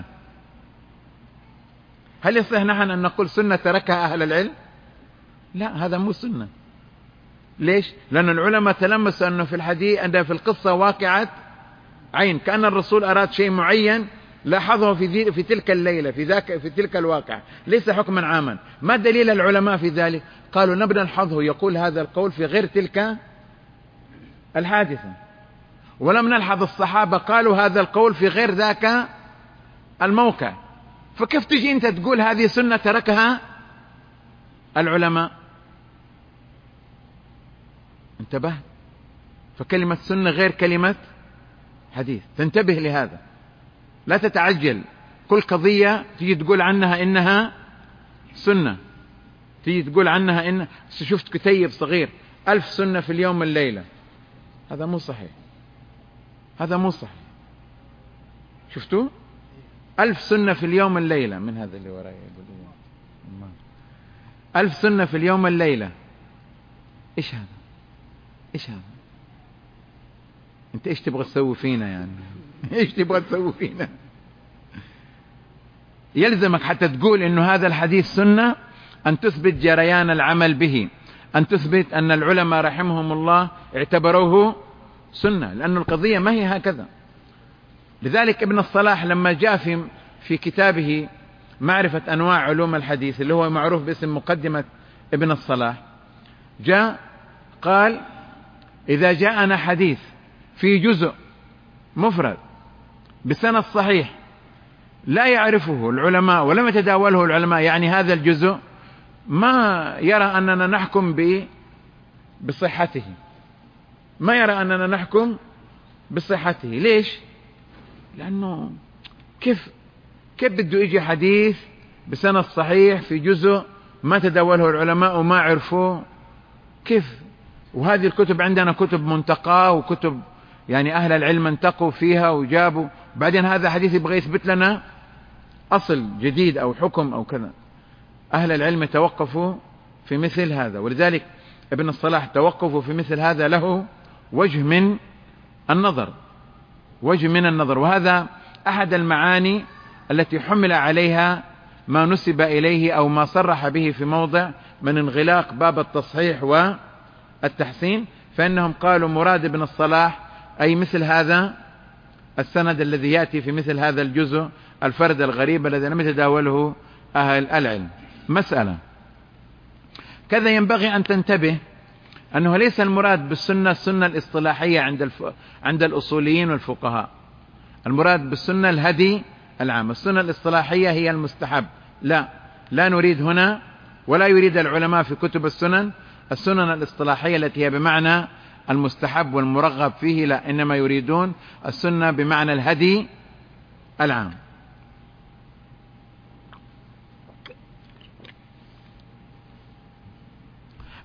هل يصح نحن أن نقول سنة تركها أهل العلم؟ لا، هذا مو سنة. ليش؟ لأن العلماء تلمسوا أنه في الحديث أن في القصة واقعة عين، كأن الرسول أراد شيء معين لاحظه في في تلك الليلة في ذاك في تلك الواقع، ليس حكما عاما. ما دليل العلماء في ذلك؟ قالوا نبدأ نلحظه يقول هذا القول في غير تلك الحادثة، ولم نلحظ الصحابة قالوا هذا القول في غير ذاك الموقع. فكيف تجي أنت تقول هذه سنة تركها العلماء؟ انتبه، فكلمة سنة غير كلمة حديث، تنتبه لهذا. لا تتعجل كل قضية تيجي تقول عنها إنها سنة، تيجي تقول عنها إن شفت كتيب صغير ألف سنة في اليوم والليلة، هذا مو صحيح، هذا مو صحيح. شفتوا ألف سنة في اليوم والليلة من هذا اللي وراي يقول ألف سنة في اليوم والليلة. إيش هذا؟ إيش هذا؟ أنت إيش تبغى تسوي فينا يعني؟ إيش تبغى تسوي فينا؟ يلزمك حتى تقول إنه هذا الحديث سنة أن تثبت جريان العمل به، أن تثبت أن العلماء رحمهم الله اعتبروه سنة، لأن القضية ما هي هكذا. لذلك ابن الصلاح لما جاء في في كتابه معرفة أنواع علوم الحديث اللي هو معروف باسم مقدمة ابن الصلاح، جاء قال إذا جاءنا حديث في جزء مفرد بسند صحيح لا يعرفه العلماء ولم يتداوله العلماء، يعني هذا الجزء ما يرى أننا نحكم بصحته، ما يرى أننا نحكم بصحته. ليش؟ لأنه كيف كيف بده يجي حديث بسند صحيح في جزء ما تداوله العلماء وما عرفوه؟ كيف؟ وهذه الكتب عندنا كتب منتقاه وكتب يعني أهل العلم انتقوا فيها وجابوا، بعدين هذا حديث يبغى يثبت لنا أصل جديد أو حكم أو كذا. أهل العلم توقفوا في مثل هذا، ولذلك ابن الصلاح توقفوا في مثل هذا له وجه من النظر، وجه من النظر. وهذا أحد المعاني التي حمل عليها ما نسب إليه أو ما صرح به في موضع من انغلاق باب التصحيح والتحسين، فإنهم قالوا مراد ابن الصلاح أي مثل هذا السند الذي يأتي في مثل هذا الجزء الفرد الغريب الذي لم يتداوله أهل العلم. مسألة كذا ينبغي أن تنتبه أنه ليس المراد بالسنة السنة الاصطلاحية عند الف... عند الأصوليين والفقهاء. المراد بالسنة الهدي العام، السنة الاصطلاحية هي المستحب. لا لا نريد هنا ولا يريد العلماء في كتب السنن السنن الاصطلاحية التي هي بمعنى المستحب والمرغب فيه، لا، إنما يريدون السنة بمعنى الهدي العام.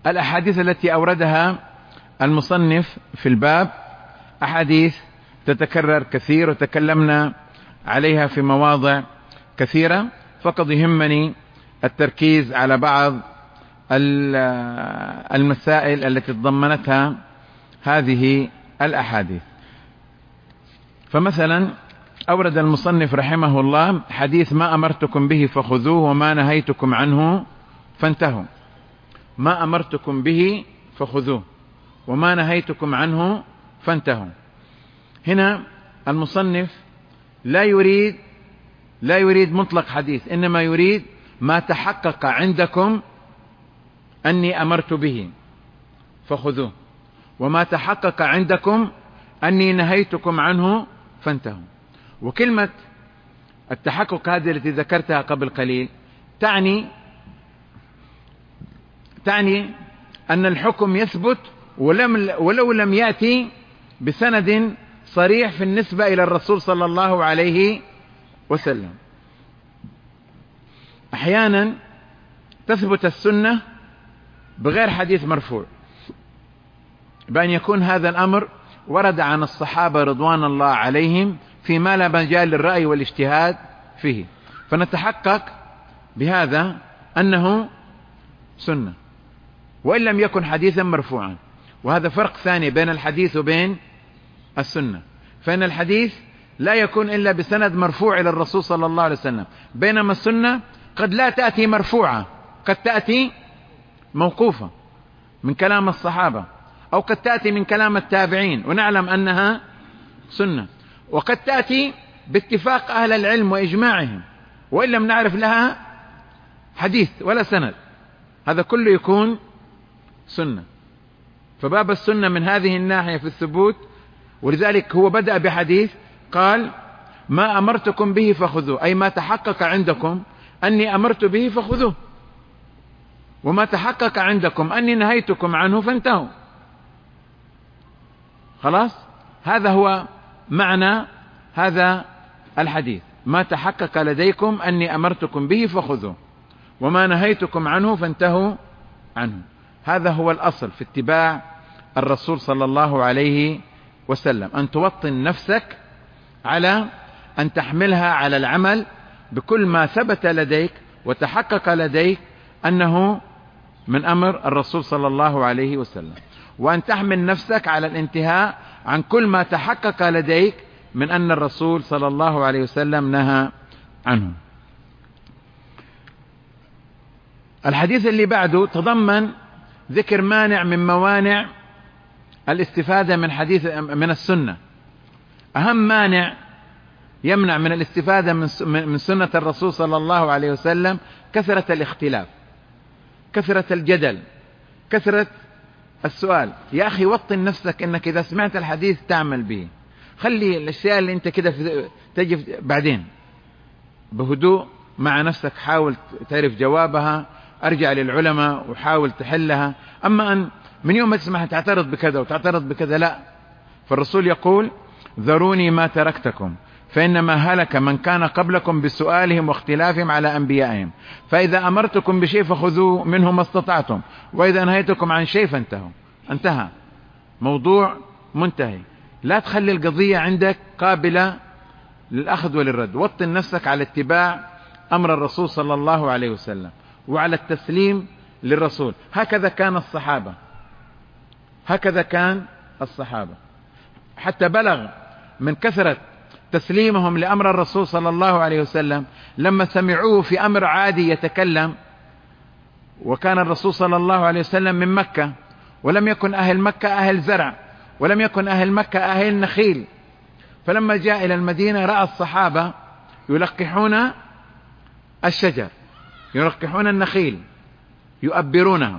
الأحاديث التي أوردها المصنف في الباب أحاديث تتكرر كثير وتكلمنا عليها في مواضع كثيرة، فقد يهمني التركيز على بعض المسائل التي تضمنتها هذه الأحاديث. فمثلا أورد المصنف رحمه الله حديث ما أمرتكم به فخذوه وما نهيتكم عنه فانتهوا. ما أمرتكم به فخذوه وما نهيتكم عنه فانتهوا. هنا المصنف لا يريد لا يريد مطلق حديث، إنما يريد ما تحقق عندكم أني أمرت به فخذوه وما تحقق عندكم أني نهيتكم عنه فانتهوا. وكلمة التحقق هذه التي ذكرتها قبل قليل تعني تعني أن الحكم يثبت ولم ولو لم يأتي بسند صريح في النسبة إلى الرسول صلى الله عليه وسلم. أحيانا تثبت السنة بغير حديث مرفوع، بأن يكون هذا الأمر ورد عن الصحابة رضوان الله عليهم فيما لا مجال للرأي والاجتهاد فيه، فنتحقق بهذا أنه سنة وإن لم يكن حديثا مرفوعا. وهذا فرق ثاني بين الحديث وبين السنة، فإن الحديث لا يكون إلا بسند مرفوع إلى الرسول صلى الله عليه وسلم، بينما السنة قد لا تأتي مرفوعة، قد تأتي موقوفة من كلام الصحابة، أو قد تأتي من كلام التابعين ونعلم أنها سنة، وقد تأتي باتفاق أهل العلم وإجماعهم وإن لم نعرف لها حديث ولا سند، هذا كله يكون سنة. فباب السنة من هذه الناحية في الثبوت، ولذلك هو بدأ بحديث قال ما أمرتكم به فخذوه، أي ما تحقق عندكم أني أمرت به فخذوه وما تحقق عندكم أني نهيتكم عنه فانتهوا. خلاص، هذا هو معنى هذا الحديث، ما تحقق لديكم أني أمرتكم به فخذوه وما نهيتكم عنه فانتهوا عنه. هذا هو الأصل في اتباع الرسول صلى الله عليه وسلم، أن توطن نفسك على أن تحملها على العمل بكل ما ثبت لديك وتحقق لديك أنه من أمر الرسول صلى الله عليه وسلم، وأن تحمل نفسك على الانتهاء عن كل ما تحقق لديك من أن الرسول صلى الله عليه وسلم نهى عنه. الحديث اللي بعده تضمن ذكر مانع من موانع الاستفادة من حديث من السنة. أهم مانع يمنع من الاستفادة من سنة الرسول صلى الله عليه وسلم كثرة الاختلاف، كثرة الجدل، كثرة السؤال. يا أخي وطن نفسك إنك إذا سمعت الحديث تعمل به، خلي الأشياء اللي أنت كده تجي بعدين بهدوء مع نفسك، حاول تعرف جوابها، أرجع للعلماء وحاول تحلها. أما أن من يوم ما تسمع تعترض بكذا وتعترض بكذا، لا. فالرسول يقول ذروني ما تركتكم فإنما هلك من كان قبلكم بسؤالهم واختلافهم على أنبيائهم، فإذا أمرتكم بشيء فخذوا منه ما استطعتم وإذا نهيتكم عن شيء فانتهوا. انتهى، موضوع منتهي. لا تخلي القضية عندك قابلة للأخذ وللرد، وطن نفسك على اتباع أمر الرسول صلى الله عليه وسلم وعلى التسليم للرسول. هكذا كان الصحابة، هكذا كان الصحابة حتى بلغ من كثرة تسليمهم لأمر الرسول صلى الله عليه وسلم لما سمعوه في أمر عادي يتكلم، وكان الرسول صلى الله عليه وسلم من مكة، ولم يكن أهل مكة أهل زرع، ولم يكن أهل مكة أهل نخيل، فلما جاء إلى المدينة رأى الصحابة يلقحون الشجر، يلقحون النخيل، يؤبرونه،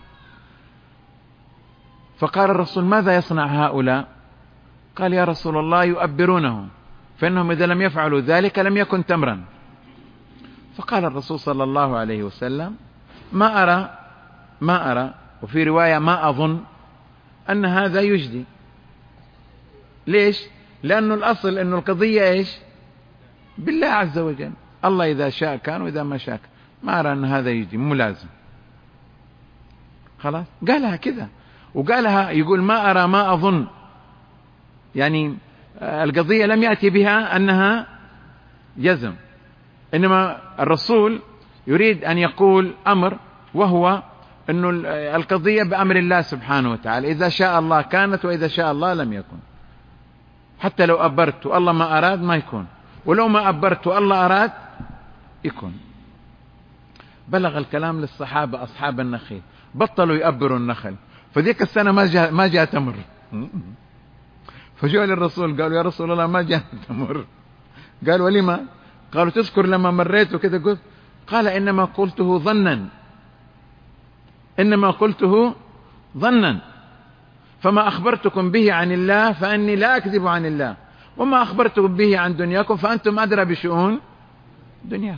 فقال الرسول ماذا يصنع هؤلاء؟ قال يا رسول الله يؤبرونه فإنهم إذا لم يفعلوا ذلك لم يكن تمرا. فقال الرسول صلى الله عليه وسلم ما أرى ما أرى وفي رواية ما أظن أن هذا يجدي. ليش؟ لأنه الأصل أنه القضية إيش؟ بالله عز وجل، الله إذا شاء كان وإذا ما شاء كان. ما أرى أن هذا يجدي، مو لازم. خلاص قالها كذا، وقالها يقول ما أرى ما أظن، يعني القضية لم يأتي بها أنها جزم، إنما الرسول يريد أن يقول أمر، وهو أنه القضية بأمر الله سبحانه وتعالى، إذا شاء الله كانت وإذا شاء الله لم يكن. حتى لو أبرت والله ما أراد ما يكون، ولو ما أبرت والله أراد يكون. بلغ الكلام للصحابة أصحاب النخيل، بطلوا يأبروا النخل، فذيك السنة ما جاء ما جاء تمر، فجاءوا للرسول قالوا يا رسول الله ما جاء تمر. قال ولما؟ قالوا تذكر لما مريت وكذا قلت؟ قال إنما قلته ظنا، إنما قلته ظنا، فما أخبرتكم به عن الله فأني لا أكذب عن الله، وما أخبرتكم به عن دنياكم فأنتم أدرى بشؤون دنياكم.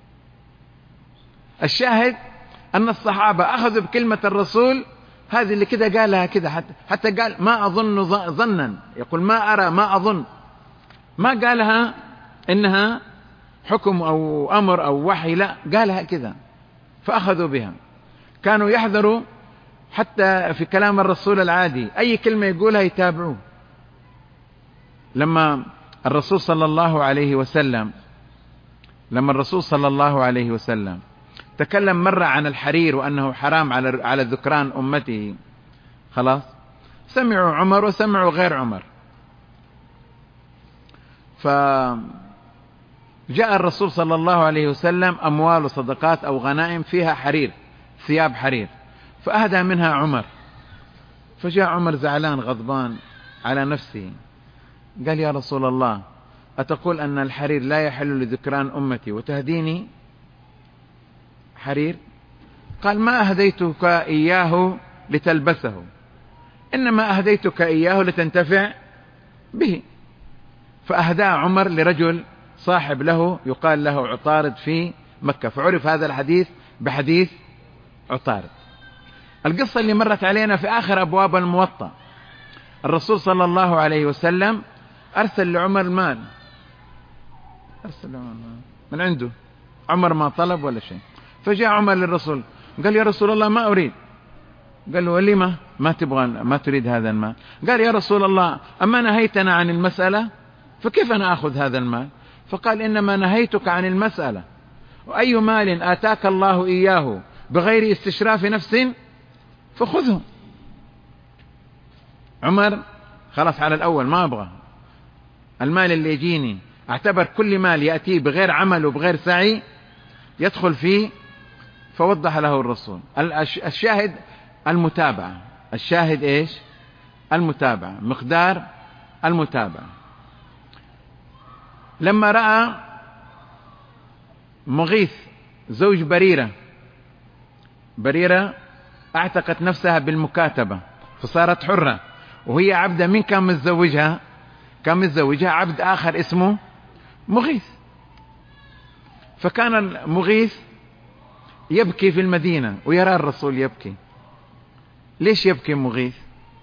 الشاهد أن الصحابة أخذوا بكلمة الرسول هذه اللي كده قالها كده، حتى, حتى قال ما أظن ظنا، يقول ما أرى ما أظن، ما قالها إنها حكم أو أمر أو وحي، لا قالها كده فأخذوا بها. كانوا يحذروا حتى في كلام الرسول العادي، أي كلمة يقولها يتابعوه. لما الرسول صلى الله عليه وسلم لما الرسول صلى الله عليه وسلم تكلم مرة عن الحرير وأنه حرام على على ذكران أمته، خلاص سمعوا عمر وسمعوا غير عمر، فجاء الرسول صلى الله عليه وسلم أموال وصدقات أو غنائم فيها حرير، ثياب حرير، فأهدى منها عمر، فجاء عمر زعلان غضبان على نفسه، قال يا رسول الله أتقول أن الحرير لا يحل لذكران أمتي وتهديني حرير؟ قال ما أهديتك إياه لتلبسه، إنما أهديتك إياه لتنتفع به. فأهداه عمر لرجل صاحب له يقال له عطارد في مكة، فعرف هذا الحديث بحديث عطارد. القصة اللي مرت علينا في آخر أبواب الموطأ، الرسول صلى الله عليه وسلم أرسل لعمر المال، أرسل لعمر المال من عنده، عمر ما طلب ولا شيء. فجاء عمر للرسول قال يا رسول الله ما أريد. قال له ولما ما تبغى ما تريد هذا المال؟ قال يا رسول الله أما نهيتنا عن المسألة فكيف أنا أخذ هذا المال؟ فقال إنما نهيتك عن المسألة، وأي مال آتاك الله إياه بغير استشراف نفس فخذه. عمر خلاص على الأول ما أبغى المال اللي يجيني، اعتبر كل مال يأتيه بغير عمل وبغير سعي يدخل فيه. فوضح له الرسول. الشاهد المتابعة، الشاهد إيش؟ المتابعة، مقدار المتابعة. لما رأى مغيث زوج بريرة، بريرة اعتقت نفسها بالمكاتبة فصارت حرة، وهي عبدة، من كان متزوجها؟ كان متزوجها عبد آخر اسمه مغيث. فكان مغيث يبكي في المدينة ويرى الرسول يبكي. ليش يبكي مغيث؟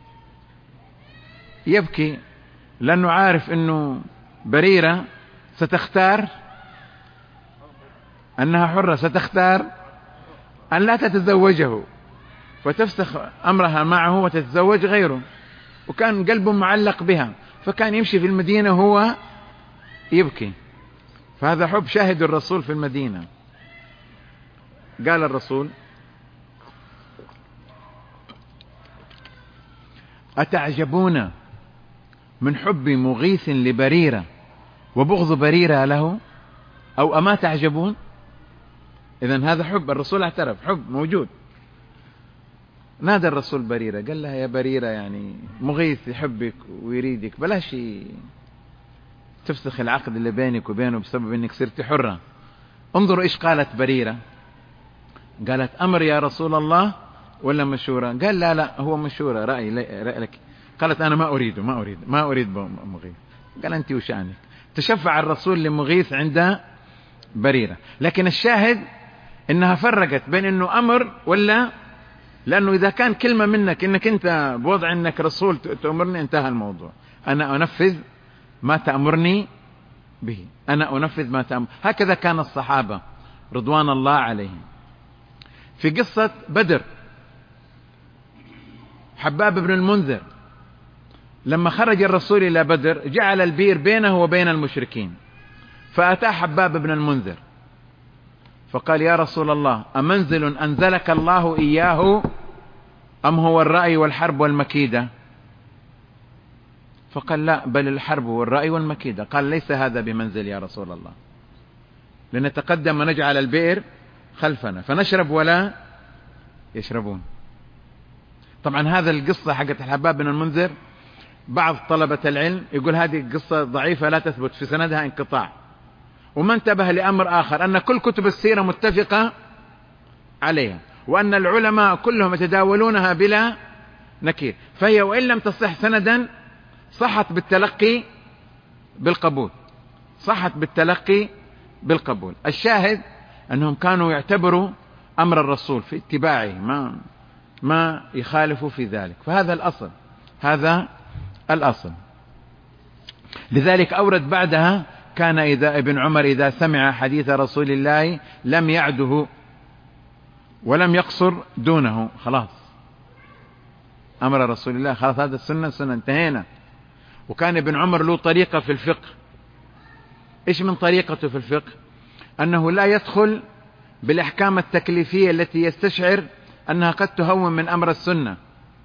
يبكي لأنه عارف أنه بريرة ستختار أنها حرة، ستختار أن لا تتزوجه فتفسخ أمرها معه وتتزوج غيره، وكان قلبه معلق بها، فكان يمشي في المدينة وهو يبكي. فهذا حب شاهد الرسول في المدينة. قال الرسول أتعجبون من حب مغيث لبريرة وبغض بريرة له، أو أما تعجبون؟ إذن هذا حب، الرسول اعترف حب موجود. نادى الرسول بريرة قال لها يا بريرة يعني مغيث يحبك ويريدك، بلاش تفسخ العقد اللي بينك وبينه بسبب انك صرت حرة. انظروا ايش قالت بريرة، قالت أمر يا رسول الله ولا مشورة؟ قال لا لا هو مشورة، رأي, رأي لك. قالت أنا ما أريد ما أريد ما أريد مغيث. قال أنت وشأنك. تشفع الرسول لمغيث عند بريرة. لكن الشاهد إنها فرقت بين إنه أمر ولا، لأنه إذا كان كلمة منك إنك أنت بوضع إنك رسول تأمرني، انتهى الموضوع. أنا أنفذ ما تأمرني به، أنا أنفذ ما تأمر. هكذا كان الصحابة رضوان الله عليهم. في قصة بدر حباب بن المنذر لما خرج الرسول إلى بدر جعل البئر بينه وبين المشركين، فأتى حباب بن المنذر فقال: يا رسول الله، أمنزل أنزلك الله إياه أم هو الرأي والحرب والمكيدة؟ فقال: لا، بل الحرب والرأي والمكيدة. قال: ليس هذا بمنزل يا رسول الله، لنتقدم ونجعل البئر خلفنا فنشرب ولا يشربون. طبعا هذا القصة حقت الحباب بن المنذر بعض طلبة العلم يقول هذه قصة ضعيفة لا تثبت، في سندها انقطاع، وما انتبه لأمر آخر، أن كل كتب السيرة متفقة عليها، وأن العلماء كلهم يتداولونها بلا نكير، فهي وإن لم تصح سندا صحت بالتلقي بالقبول، صحت بالتلقي بالقبول. الشاهد أنهم كانوا يعتبروا أمر الرسول في اتباعه، ما ما يخالفوا في ذلك، فهذا الأصل، هذا الأصل. لذلك أورد بعدها: كان إذا ابن عمر إذا سمع حديث رسول الله لم يعده ولم يقصر دونه. خلاص أمر رسول الله، خلاص هذا السنة سنة، انتهينا. وكان ابن عمر له طريقة في الفقه. إيش من طريقته في الفقه؟ أنه لا يدخل بالأحكام التكليفية التي يستشعر أنها قد تهون من أمر السنة،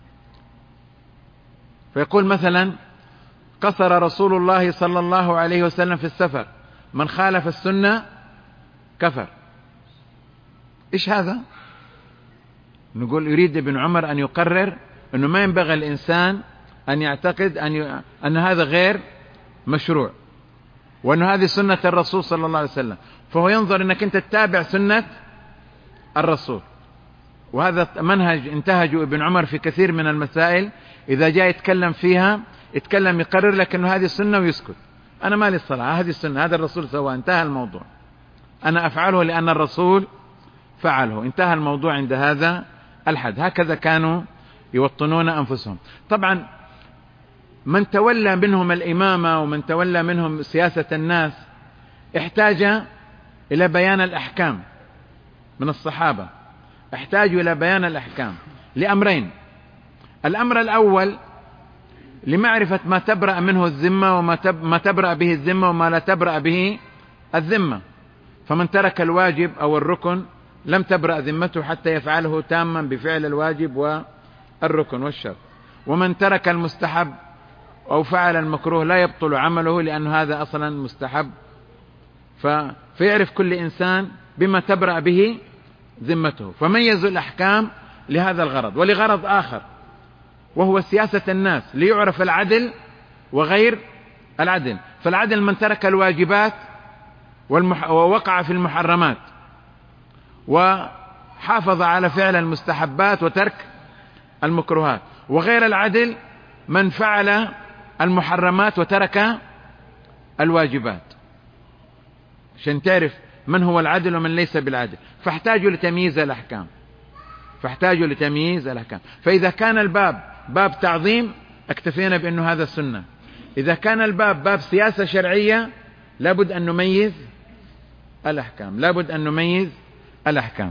فيقول مثلا: قصر رسول الله صلى الله عليه وسلم في السفر، من خالف السنة كفر. إيش هذا؟ نقول يريد ابن عمر أن يقرر أنه ما ينبغي الإنسان أن يعتقد أن, ي... أن هذا غير مشروع، وأن هذه سنة الرسول صلى الله عليه وسلم، فهو ينظر أنك أنت تتابع سنة الرسول. وهذا منهج انتهجه ابن عمر في كثير من المسائل، إذا جاء يتكلم فيها يتكلم يقرر لك أنه هذه السنة ويسكت. أنا مالي الصلاة، هذه السنة، هذا الرسول سواه، انتهى الموضوع. أنا أفعله لأن الرسول فعله، انتهى الموضوع عند هذا الحد. هكذا كانوا يوطنون أنفسهم. طبعا من تولى منهم الإمامة ومن تولى منهم سياسة الناس احتاج إلى بيان الأحكام من الصحابة، احتاجوا إلى بيان الأحكام لأمرين: الأمر الأول لمعرفة ما تبرأ منه الذمة وما ما تبرأ به الذمة وما لا تبرأ به الذمة، فمن ترك الواجب أو الركن لم تبرأ ذمته حتى يفعله تاما بفعل الواجب والركن والشرط، ومن ترك المستحب أو فعل المكروه لا يبطل عمله لأن هذا أصلا مستحب، فيعرف كل إنسان بما تبرأ به ذمته، فميزوا الأحكام لهذا الغرض. ولغرض آخر وهو سياسة الناس، ليعرف العدل وغير العدل. فالعدل من ترك الواجبات والمح... ووقع في المحرمات وحافظ على فعل المستحبات وترك المكروهات، وغير العدل من فعل المحرمات وترك الواجبات، عشان تعرف من هو العدل ومن ليس بالعدل. فاحتاجوا لتمييز الأحكام، فاحتاجوا لتمييز الأحكام. فإذا كان الباب باب تعظيم اكتفينا بأنه هذا السنة، إذا كان الباب باب سياسة شرعية لابد أن نميز الأحكام، لابد أن نميز الأحكام.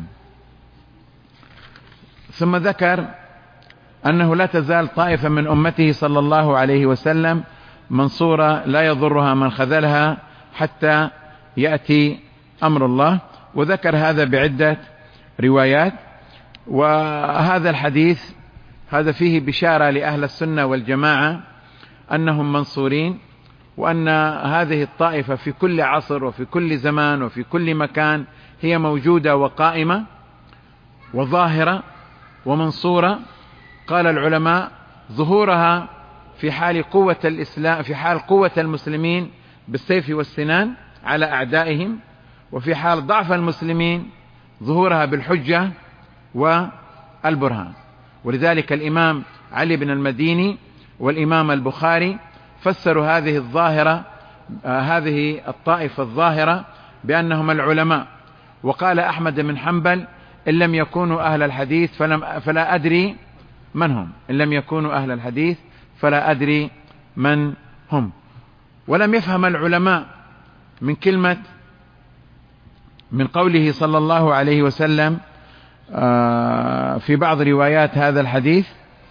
ثم ذكر أنه لا تزال طائفة من أمته صلى الله عليه وسلم منصورة لا يضرها من خذلها حتى يأتي أمر الله، وذكر هذا بعدة روايات. وهذا الحديث هذا فيه بشارة لأهل السنة والجماعة أنهم منصورين، وأن هذه الطائفة في كل عصر وفي كل زمان وفي كل مكان هي موجودة وقائمة وظاهرة ومنصورة. قال العلماء: ظهورها في حال قوة الإسلام، في حال قوة المسلمين بالسيف والسنان على أعدائهم، وفي حال ضعف المسلمين ظهورها بالحجة والبرهان. ولذلك الإمام علي بن المديني والإمام البخاري فسروا هذه الظاهرة، آه هذه الطائفة الظاهرة بأنهم العلماء. وقال أحمد بن حنبل: إن لم يكونوا أهل الحديث فلم فلا أدري من هم، إن لم يكونوا أهل الحديث فلا أدري من هم. ولم يفهم العلماء من كلمة من قوله صلى الله عليه وسلم في بعض روايات هذا الحديث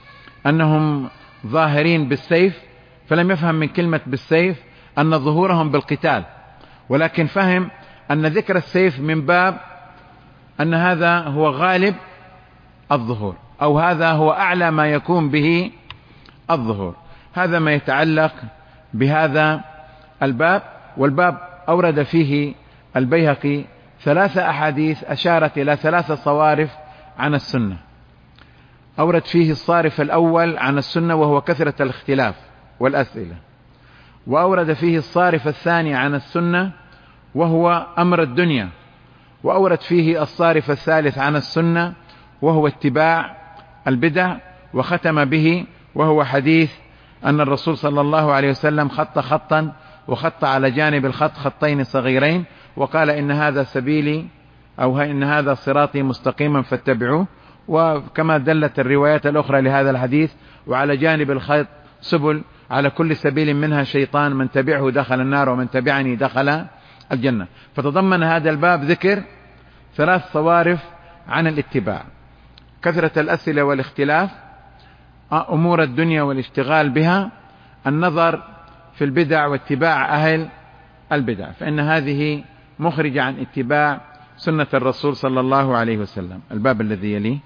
أنهم ظاهرين بالسيف، فلم يفهم من كلمة بالسيف أن ظهورهم بالقتال، ولكن فهم أن ذكر السيف من باب أن هذا هو غالب الظهور، أو هذا هو أعلى ما يكون به الظهور. هذا ما يتعلق بهذا الباب. والباب أورد فيه البيهقي ثلاث أحاديث أشارت إلى ثلاث صوارف عن السنة. أورد فيه الصارف الأول عن السنة وهو كثرة الاختلاف والأسئلة، وأورد فيه الصارف الثاني عن السنة وهو أمر الدنيا، وأورد فيه الصارف الثالث عن السنة وهو اتباع البدع، وختم به وهو حديث أن الرسول صلى الله عليه وسلم خط خطا وخط على جانب الخط خطين صغيرين، وقال إن هذا سبيلي أو إن هذا صراطي مستقيما فاتبعوه. وكما دلت الروايات الأخرى لهذا الحديث: وعلى جانب الخط سبل، على كل سبيل منها شيطان، من تبعه دخل النار ومن تبعني دخل الجنة. فتضمن هذا الباب ذكر ثلاث صوارف عن الاتباع: كثرة الأسئلة والاختلاف، أمور الدنيا والاشتغال بها، النظر في البدع واتباع أهل البدع، فإن هذه مخرجة عن اتباع سنة الرسول صلى الله عليه وسلم. الباب الذي يليه.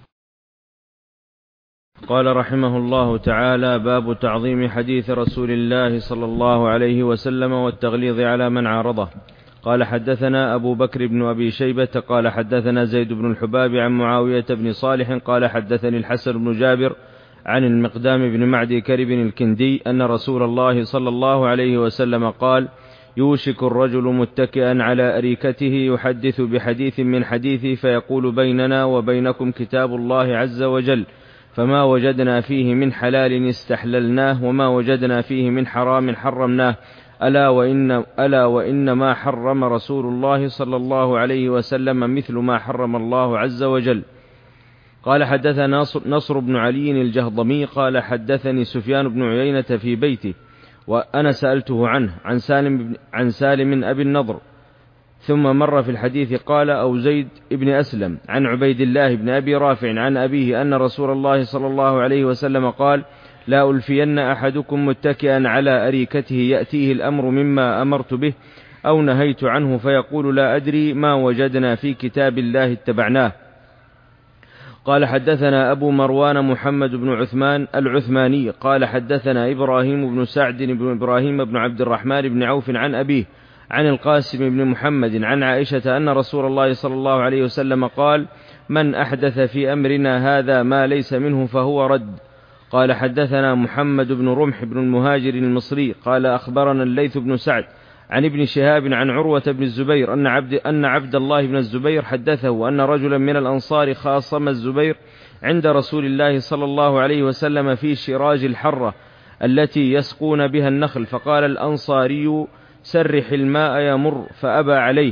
قال رحمه الله تعالى: باب تعظيم حديث رسول الله صلى الله عليه وسلم والتغليظ على من عارضه. قال: حدثنا أبو بكر بن أبي شيبة قال حدثنا زيد بن الحباب عن معاوية بن صالح قال حدثني الحسن بن جابر عن المقدام بن معدي كرب الكندي أن رسول الله صلى الله عليه وسلم قال: يوشك الرجل متكئا على أريكته يحدث بحديث من حديثي فيقول: بيننا وبينكم كتاب الله عز وجل، فما وجدنا فيه من حلال استحللناه وما وجدنا فيه من حرام حرمناه، ألا وإن, ألا وإن ما حرم رسول الله صلى الله عليه وسلم مثل ما حرم الله عز وجل. قال: حدثنا نصر, نصر بن علي الجهضمي قال حدثني سفيان بن عيينة في بيته وأنا سألته عنه عن سالم, عن سالم أبي النضر، ثم مر في الحديث قال: أو زيد بن أسلم عن عبيد الله بن أبي رافع عن أبيه أن رسول الله صلى الله عليه وسلم قال: لا ألفين أحدكم متكئا على أريكته يأتيه الأمر مما أمرت به أو نهيت عنه فيقول: لا أدري ما وجدنا في كتاب الله اتبعناه. قال: حدثنا أبو مروان محمد بن عثمان العثماني قال حدثنا إبراهيم بن سعد بن إبراهيم بن عبد الرحمن بن عوف عن أبيه عن القاسم بن محمد عن عائشة أن رسول الله صلى الله عليه وسلم قال: من أحدث في أمرنا هذا ما ليس منه فهو رد. قال: حدثنا محمد بن رمح بن المهاجر المصري قال أخبرنا الليث بن سعد عن ابن شهاب عن عروة بن الزبير أن عبد, أن عبد الله بن الزبير حدثه أن رجلا من الأنصار خاصم الزبير عند رسول الله صلى الله عليه وسلم في شراج الحرة التي يسقون بها النخل، فقال الأنصاري: سرح الماء يمر، فأبى عليه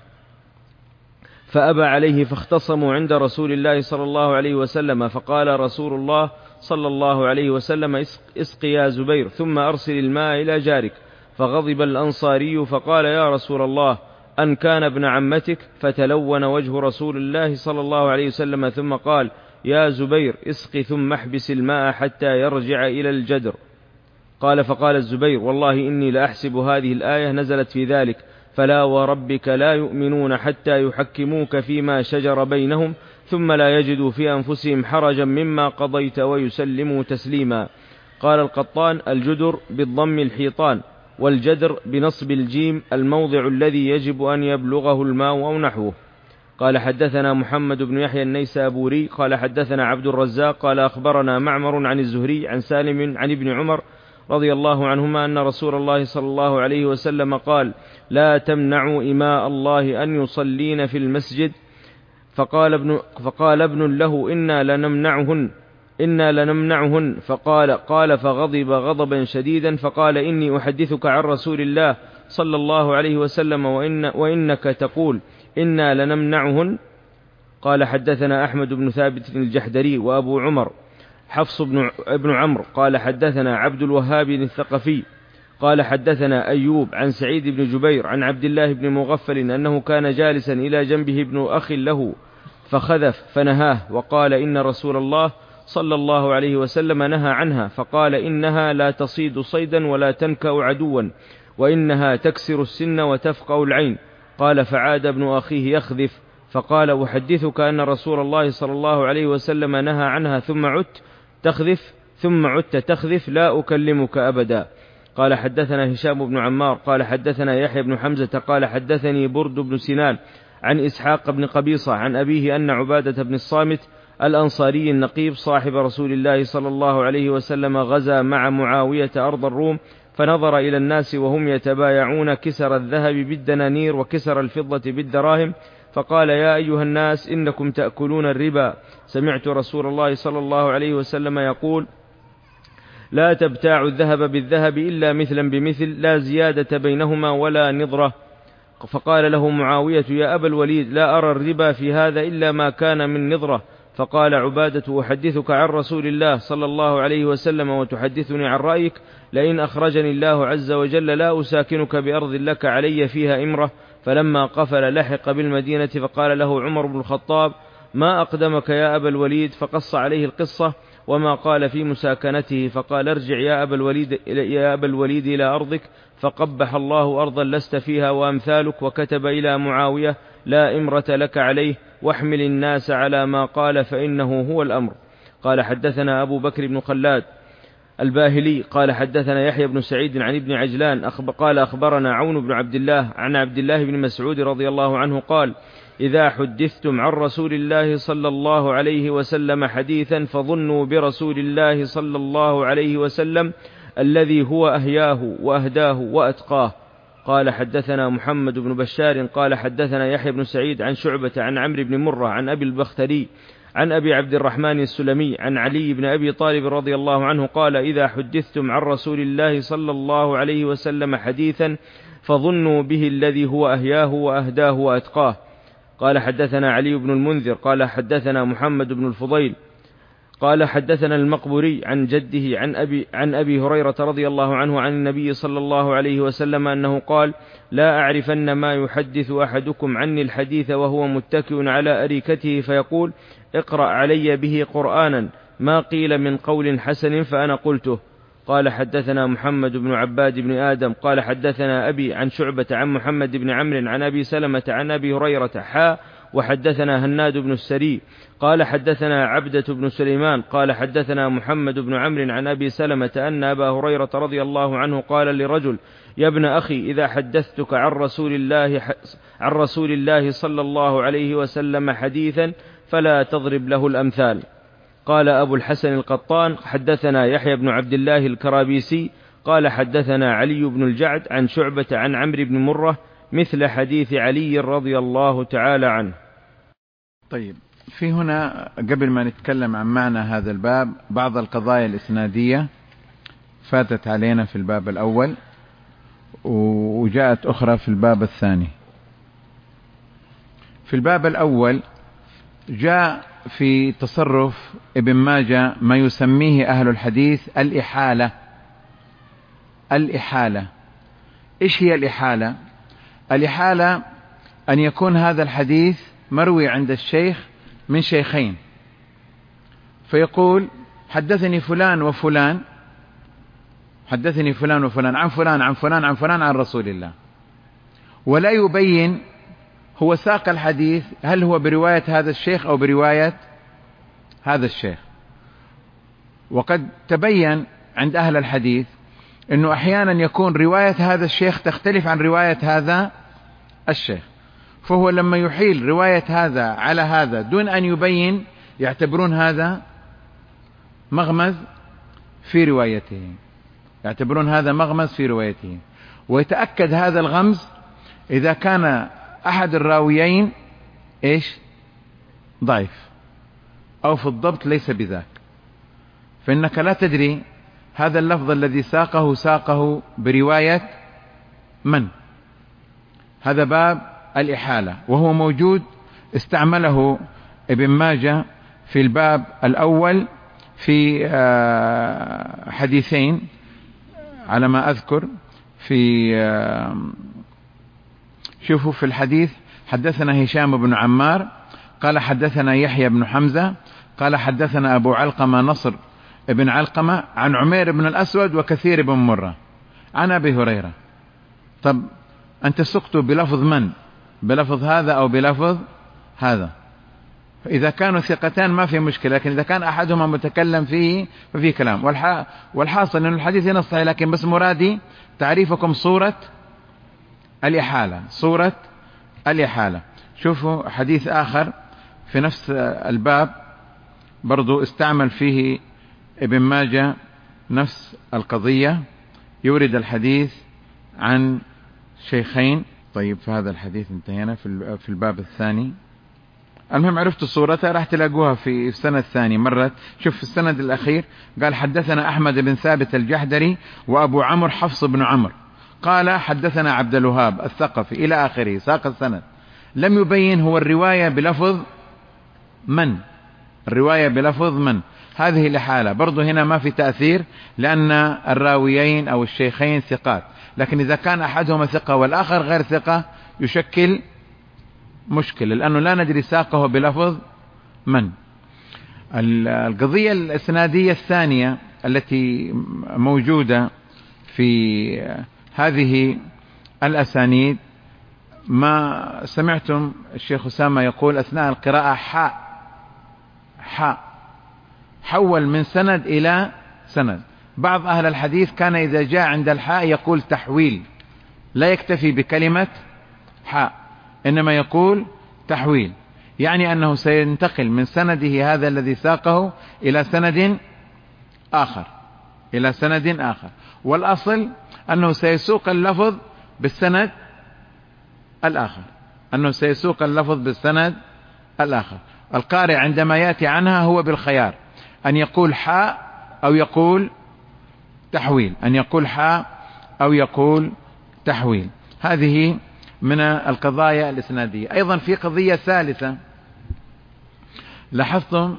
فأبى عليه فاختصموا عند رسول الله صلى الله عليه وسلم، فقال رسول الله صلى الله عليه وسلم: اسق يا زبير ثم أرسل الماء إلى جارك. فغضب الأنصاري فقال: يا رسول الله، أن كان ابن عمتك؟ فتلون وجه رسول الله صلى الله عليه وسلم ثم قال: يا زبير اسق ثم احبس الماء حتى يرجع إلى الجدر. قال: فقال الزبير: والله إني لأحسب هذه الآية نزلت في ذلك، فلا وربك لا يؤمنون حتى يحكموك فيما شجر بينهم ثم لا يجدوا في أنفسهم حرجا مما قضيت ويسلموا تسليما. قال القطان: الجدر بالضم الحيطان، والجدر بنصب الجيم الموضع الذي يجب أن يبلغه الماء أو نحوه. قال: حدثنا محمد بن يحيى النيسابوري قال حدثنا عبد الرزاق قال أخبرنا معمر عن الزهري عن سالم عن ابن عمر رضي الله عنهما أن رسول الله صلى الله عليه وسلم قال: لا تمنعوا إماء الله أن يصلين في المسجد. فقال ابن, فقال ابن له: إنا لنمنعهن إنا لنمنعهن فقال قال فغضب غضبا شديدا فقال: إني أحدثك عن رسول الله صلى الله عليه وسلم وإن وإنك تقول إنا لنمنعهن. قال: حدثنا أحمد بن ثابت الجحدري وأبو عمر حفص بن ابن عمرو قال حدثنا عبد الوهاب الثقفي قال حدثنا أيوب عن سعيد بن جبير عن عبد الله بن مغفل أنه كان جالسا إلى جنبه ابن أخ له فخذف فنهاه وقال: إن رسول الله صلى الله عليه وسلم نهى عنها فقال إنها لا تصيد صيدا ولا تنكأ عدوا وإنها تكسر السن وتفقأ العين. قال فعاد ابن أخيه يخذف فقال أحدثك أن رسول الله صلى الله عليه وسلم نهى عنها ثم عدت تخذف ثم عدت تخذف لا أكلمك أبدا. قال حدثنا هشام بن عمار قال حدثنا يحيى بن حمزة قال حدثني برد بن سنان عن إسحاق بن قبيصة عن أبيه أن عبادة بن الصامت الأنصاري النقيب صاحب رسول الله صلى الله عليه وسلم غزا مع معاوية أرض الروم فنظر إلى الناس وهم يتبايعون كسر الذهب بالدنانير وكسر الفضة بالدراهم فقال يا أيها الناس إنكم تأكلون الربا سمعت رسول الله صلى الله عليه وسلم يقول لا تبتاعوا الذهب بالذهب إلا مثلا بمثل لا زيادة بينهما ولا نظرة. فقال له معاوية يا أبا الوليد لا أرى الربا في هذا إلا ما كان من نظرة. فقال عبادة أحدثك عن رسول الله صلى الله عليه وسلم وتحدثني عن رأيك لئن أخرجني الله عز وجل لا أساكنك بأرض لك علي فيها إمرة. فلما قفل لحق بالمدينة فقال له عمر بن الخطاب ما أقدمك يا أبا الوليد فقص عليه القصة وما قال في مساكنته فقال ارجع يا أبا الوليد, يا أبا الوليد إلى أرضك فقبح الله أرضا لست فيها وأمثالك. وكتب إلى معاوية لا إمرة لك عليه واحمل الناس على ما قال فإنه هو الأمر. قال حدثنا أبو بكر بن خلاد الباهلي قال حدثنا يحيى بن سعيد عن ابن عجلان قال أخبرنا عون بن عبد الله عن عبد الله بن مسعود رضي الله عنه قال إذا حدثتم عن رسول الله صلى الله عليه وسلم حديثا فظنوا برسول الله صلى الله عليه وسلم الذي هو أهياه وأهداه وأتقاه. قال حدثنا محمد بن بشار قال حدثنا يحيى بن سعيد عن شعبة عن عمرو بن مرة عن أبي البختري عن أبي عبد الرحمن السلمي عن علي بن أبي طالب رضي الله عنه قال إذا حدثتم عن رسول الله صلى الله عليه وسلم حديثا فظنوا به الذي هو أهياه وأهداه وأتقاه. قال حدثنا علي بن المنذر قال حدثنا محمد بن الفضيل قال حدثنا المقبوري عن جده عن أبي, عن أبي هريرة رضي الله عنه عن النبي صلى الله عليه وسلم أنه قال لا أعرفن ما يحدث أحدكم عني الحديث وهو متكئ على أريكته فيقول اقرأ علي به قرآنا ما قيل من قول حسن فأنا قلته. قال حدثنا محمد بن عباد بن آدم قال حدثنا أبي عن شعبة عن محمد بن عمرو عن أبي سلمة عن أبي هريرة حا وحدثنا هناد بن السري قال حدثنا عبدة بن سليمان قال حدثنا محمد بن عمرو عن أبي سلمة أن أبا هريرة رضي الله عنه قال لرجل يا ابن أخي إذا حدثتك عن رسول الله عن رسول الله صلى الله عليه وسلم حديثا فلا تضرب له الأمثال. قال أبو الحسن القطان حدثنا يحيى بن عبد الله الكرابيسي قال حدثنا علي بن الجعد عن شعبة عن عمرو بن مرة مثل حديث علي رضي الله تعالى عنه. طيب، في هنا قبل ما نتكلم عن معنى هذا الباب بعض القضايا الإسنادية فاتت علينا في الباب الأول وجاءت أخرى في الباب الثاني. في الباب الأول جاء في تصرف ابن ماجه ما يسميه أهل الحديث الإحالة. الإحالة إيش هي الإحالة؟ الإحالة أن يكون هذا الحديث مروي عند الشيخ من شيخين، فيقول حدثني فلان وفلان حدثني فلان وفلان عن فلان عن فلان عن فلان عن رسول الله، ولا يبين هو ساق الحديث هل هو برواية هذا الشيخ أو برواية هذا الشيخ. وقد تبين عند أهل الحديث أنه أحيانا يكون رواية هذا الشيخ تختلف عن رواية هذا الشيخ، فهو لما يحيل رواية هذا على هذا دون أن يبين يعتبرون هذا مغمز في روايته يعتبرون هذا مغمز في روايته ويتأكد هذا الغمز إذا كان أحد الراويين إيش ضعيف أو في الضبط ليس بذاك، فإنك لا تدري هذا اللفظ الذي ساقه ساقه برواية من. هذا باب الإحالة وهو موجود، استعمله ابن ماجه في الباب الأول في حديثين على ما أذكر. في شوفوا في الحديث حدثنا هشام بن عمار قال حدثنا يحيى بن حمزة قال حدثنا أبو علقمة نصر ابن علقمة عن عمير بن الأسود وكثير بن مرة عن أبي هريرة. طب أنت سقت بلفظ من؟ بلفظ هذا أو بلفظ هذا؟ إذا كانوا ثقتان ما في مشكلة، لكن إذا كان أحدهما متكلم فيه ففي كلام. والحاصل أن الحديث هنا صحيح، لكن بس مرادي تعريفكم صورة الإحالة، صورة الإحالة. شوفوا حديث آخر في نفس الباب برضو استعمل فيه ابن ماجه نفس القضية، يورد الحديث عن شيخين. طيب في هذا الحديث انتهينا في الباب الثاني. المهم عرفتوا صورتها راح تلاقوها في السنة الثانية مرت. شوف في السند الأخير قال حدثنا أحمد بن ثابت الجحدري وأبو عمرو حفص بن عمرو قال حدثنا عبد الوهاب الثقفي إلى آخره، ساق السند. لم يبين هو الرواية بلفظ من، الرواية بلفظ من. هذه الحالة برضو هنا ما في تأثير، لأن الراويين أو الشيخين ثقات، لكن إذا كان أحدهما ثقة والآخر غير ثقة يشكل مشكلة، لأنه لا ندري ساقه بلفظ من. القضية الإسنادية الثانية التي موجودة في هذه الأسانيد، ما سمعتم الشيخ أسامة يقول أثناء القراءة حاء حاء، حول من سند إلى سند. بعض أهل الحديث كان إذا جاء عند الحاء يقول تحويل، لا يكتفي بكلمة حاء إنما يقول تحويل، يعني أنه سينتقل من سنده هذا الذي ساقه إلى سند آخر، إلى سند آخر. والأصل أنه سيسوق اللفظ بالسند الآخر، أنه سيسوق اللفظ بالسند الآخر. القارئ عندما يأتي عنها هو بالخيار أن يقول حاء أو يقول تحويل، أن يقول حاء أو يقول تحويل. هذه من القضايا الإسنادية. أيضا في قضية ثالثة لاحظتم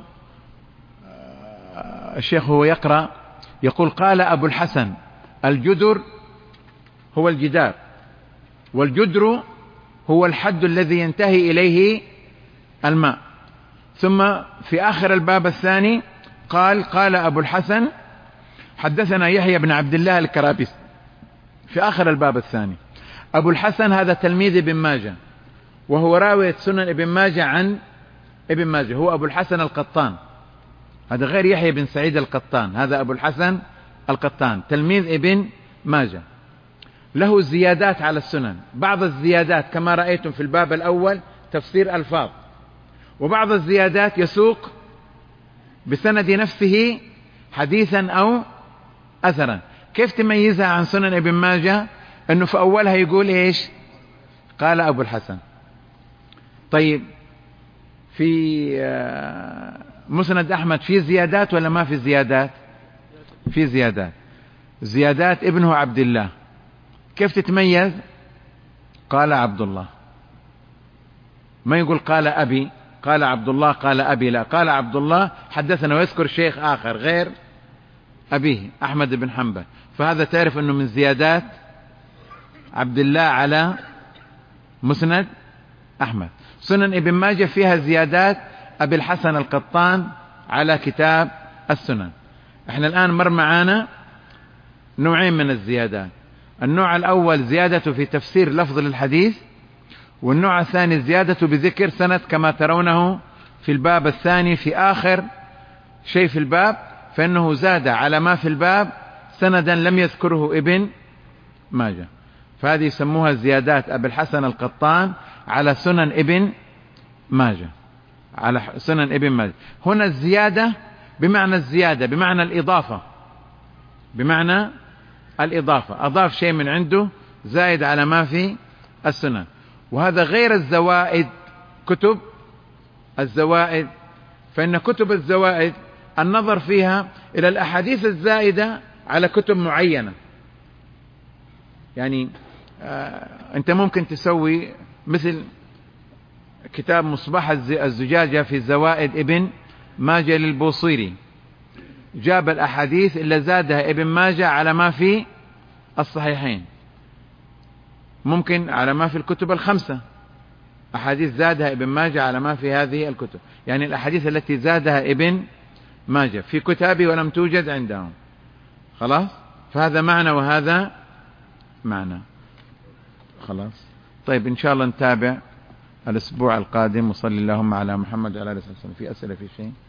الشيخ هو يقرأ يقول قال أبو الحسن الجدر هو الجدار، والجدر هو الحد الذي ينتهي إليه الماء. ثم في آخر الباب الثاني قال قال أبو الحسن حدثنا يحيى بن عبد الله الكرابيسي في آخر الباب الثاني. أبو الحسن هذا تلميذ ابن ماجه، وهو راوي سنن ابن ماجه عن ابن ماجه، هو أبو الحسن القطان، هذا غير يحيى بن سعيد القطان، هذا أبو الحسن القطان تلميذ ابن ماجه، له زيادات على السنن. بعض الزيادات كما رأيتم في الباب الأول تفسير ألفاظ، وبعض الزيادات يسوق بسند نفسه حديثا أو أثرا. كيف تميزها عن سنن ابن ماجه؟ أنه في أولها يقول إيش؟ قال أبو الحسن. طيب في مسند أحمد في زيادات ولا ما في زيادات؟ في زيادات، زيادات ابنه عبد الله. كيف تتميز؟ قال عبد الله، ما يقول قال أبي، قال عبد الله قال أبي، لا، قال عبد الله حدثنا، ويذكر شيخ آخر غير أبيه أحمد بن حنبل. فهذا تعرف أنه من زيادات عبد الله على مسند أحمد. سنن ابن ماجه فيها زيادات أبي الحسن القطان على كتاب السنن. احنا الآن مر معانا نوعين من الزيادات، النوع الأول زيادة في تفسير لفظ للحديث، والنوع الثاني زيادة بذكر سند كما ترونه في الباب الثاني في آخر شيء في الباب، فإنه زاد على ما في الباب سندا لم يذكره ابن ماجه. فهذه يسموها زيادات أبي الحسن القطان على سنن ابن ماجه، على سنن ابن ماجه. هنا الزيادة بمعنى الزيادة، بمعنى الإضافة، بمعنى الإضافة، أضاف شيء من عنده زائد على ما في السنن. وهذا غير الزوائد، كتب الزوائد، فإن كتب الزوائد النظر فيها إلى الأحاديث الزائدة على كتب معينة. يعني آه أنت ممكن تسوي مثل كتاب مصباح الزجاجة في زوائد ابن ماجه للبوصيري، جاب الأحاديث اللي زادها ابن ماجه على ما في الصحيحين، ممكن على ما في الكتب الخمسة أحاديث زادها ابن ماجه على ما في هذه الكتب، يعني الأحاديث التي زادها ابن ماجه في كتابه ولم توجد عندهم، خلاص، فهذا معنى وهذا معنى، خلاص. طيب إن شاء الله نتابع الأسبوع القادم، وصلي اللهم على محمد وعلى آله وصحبه وسلم. في أسئلة في شيء؟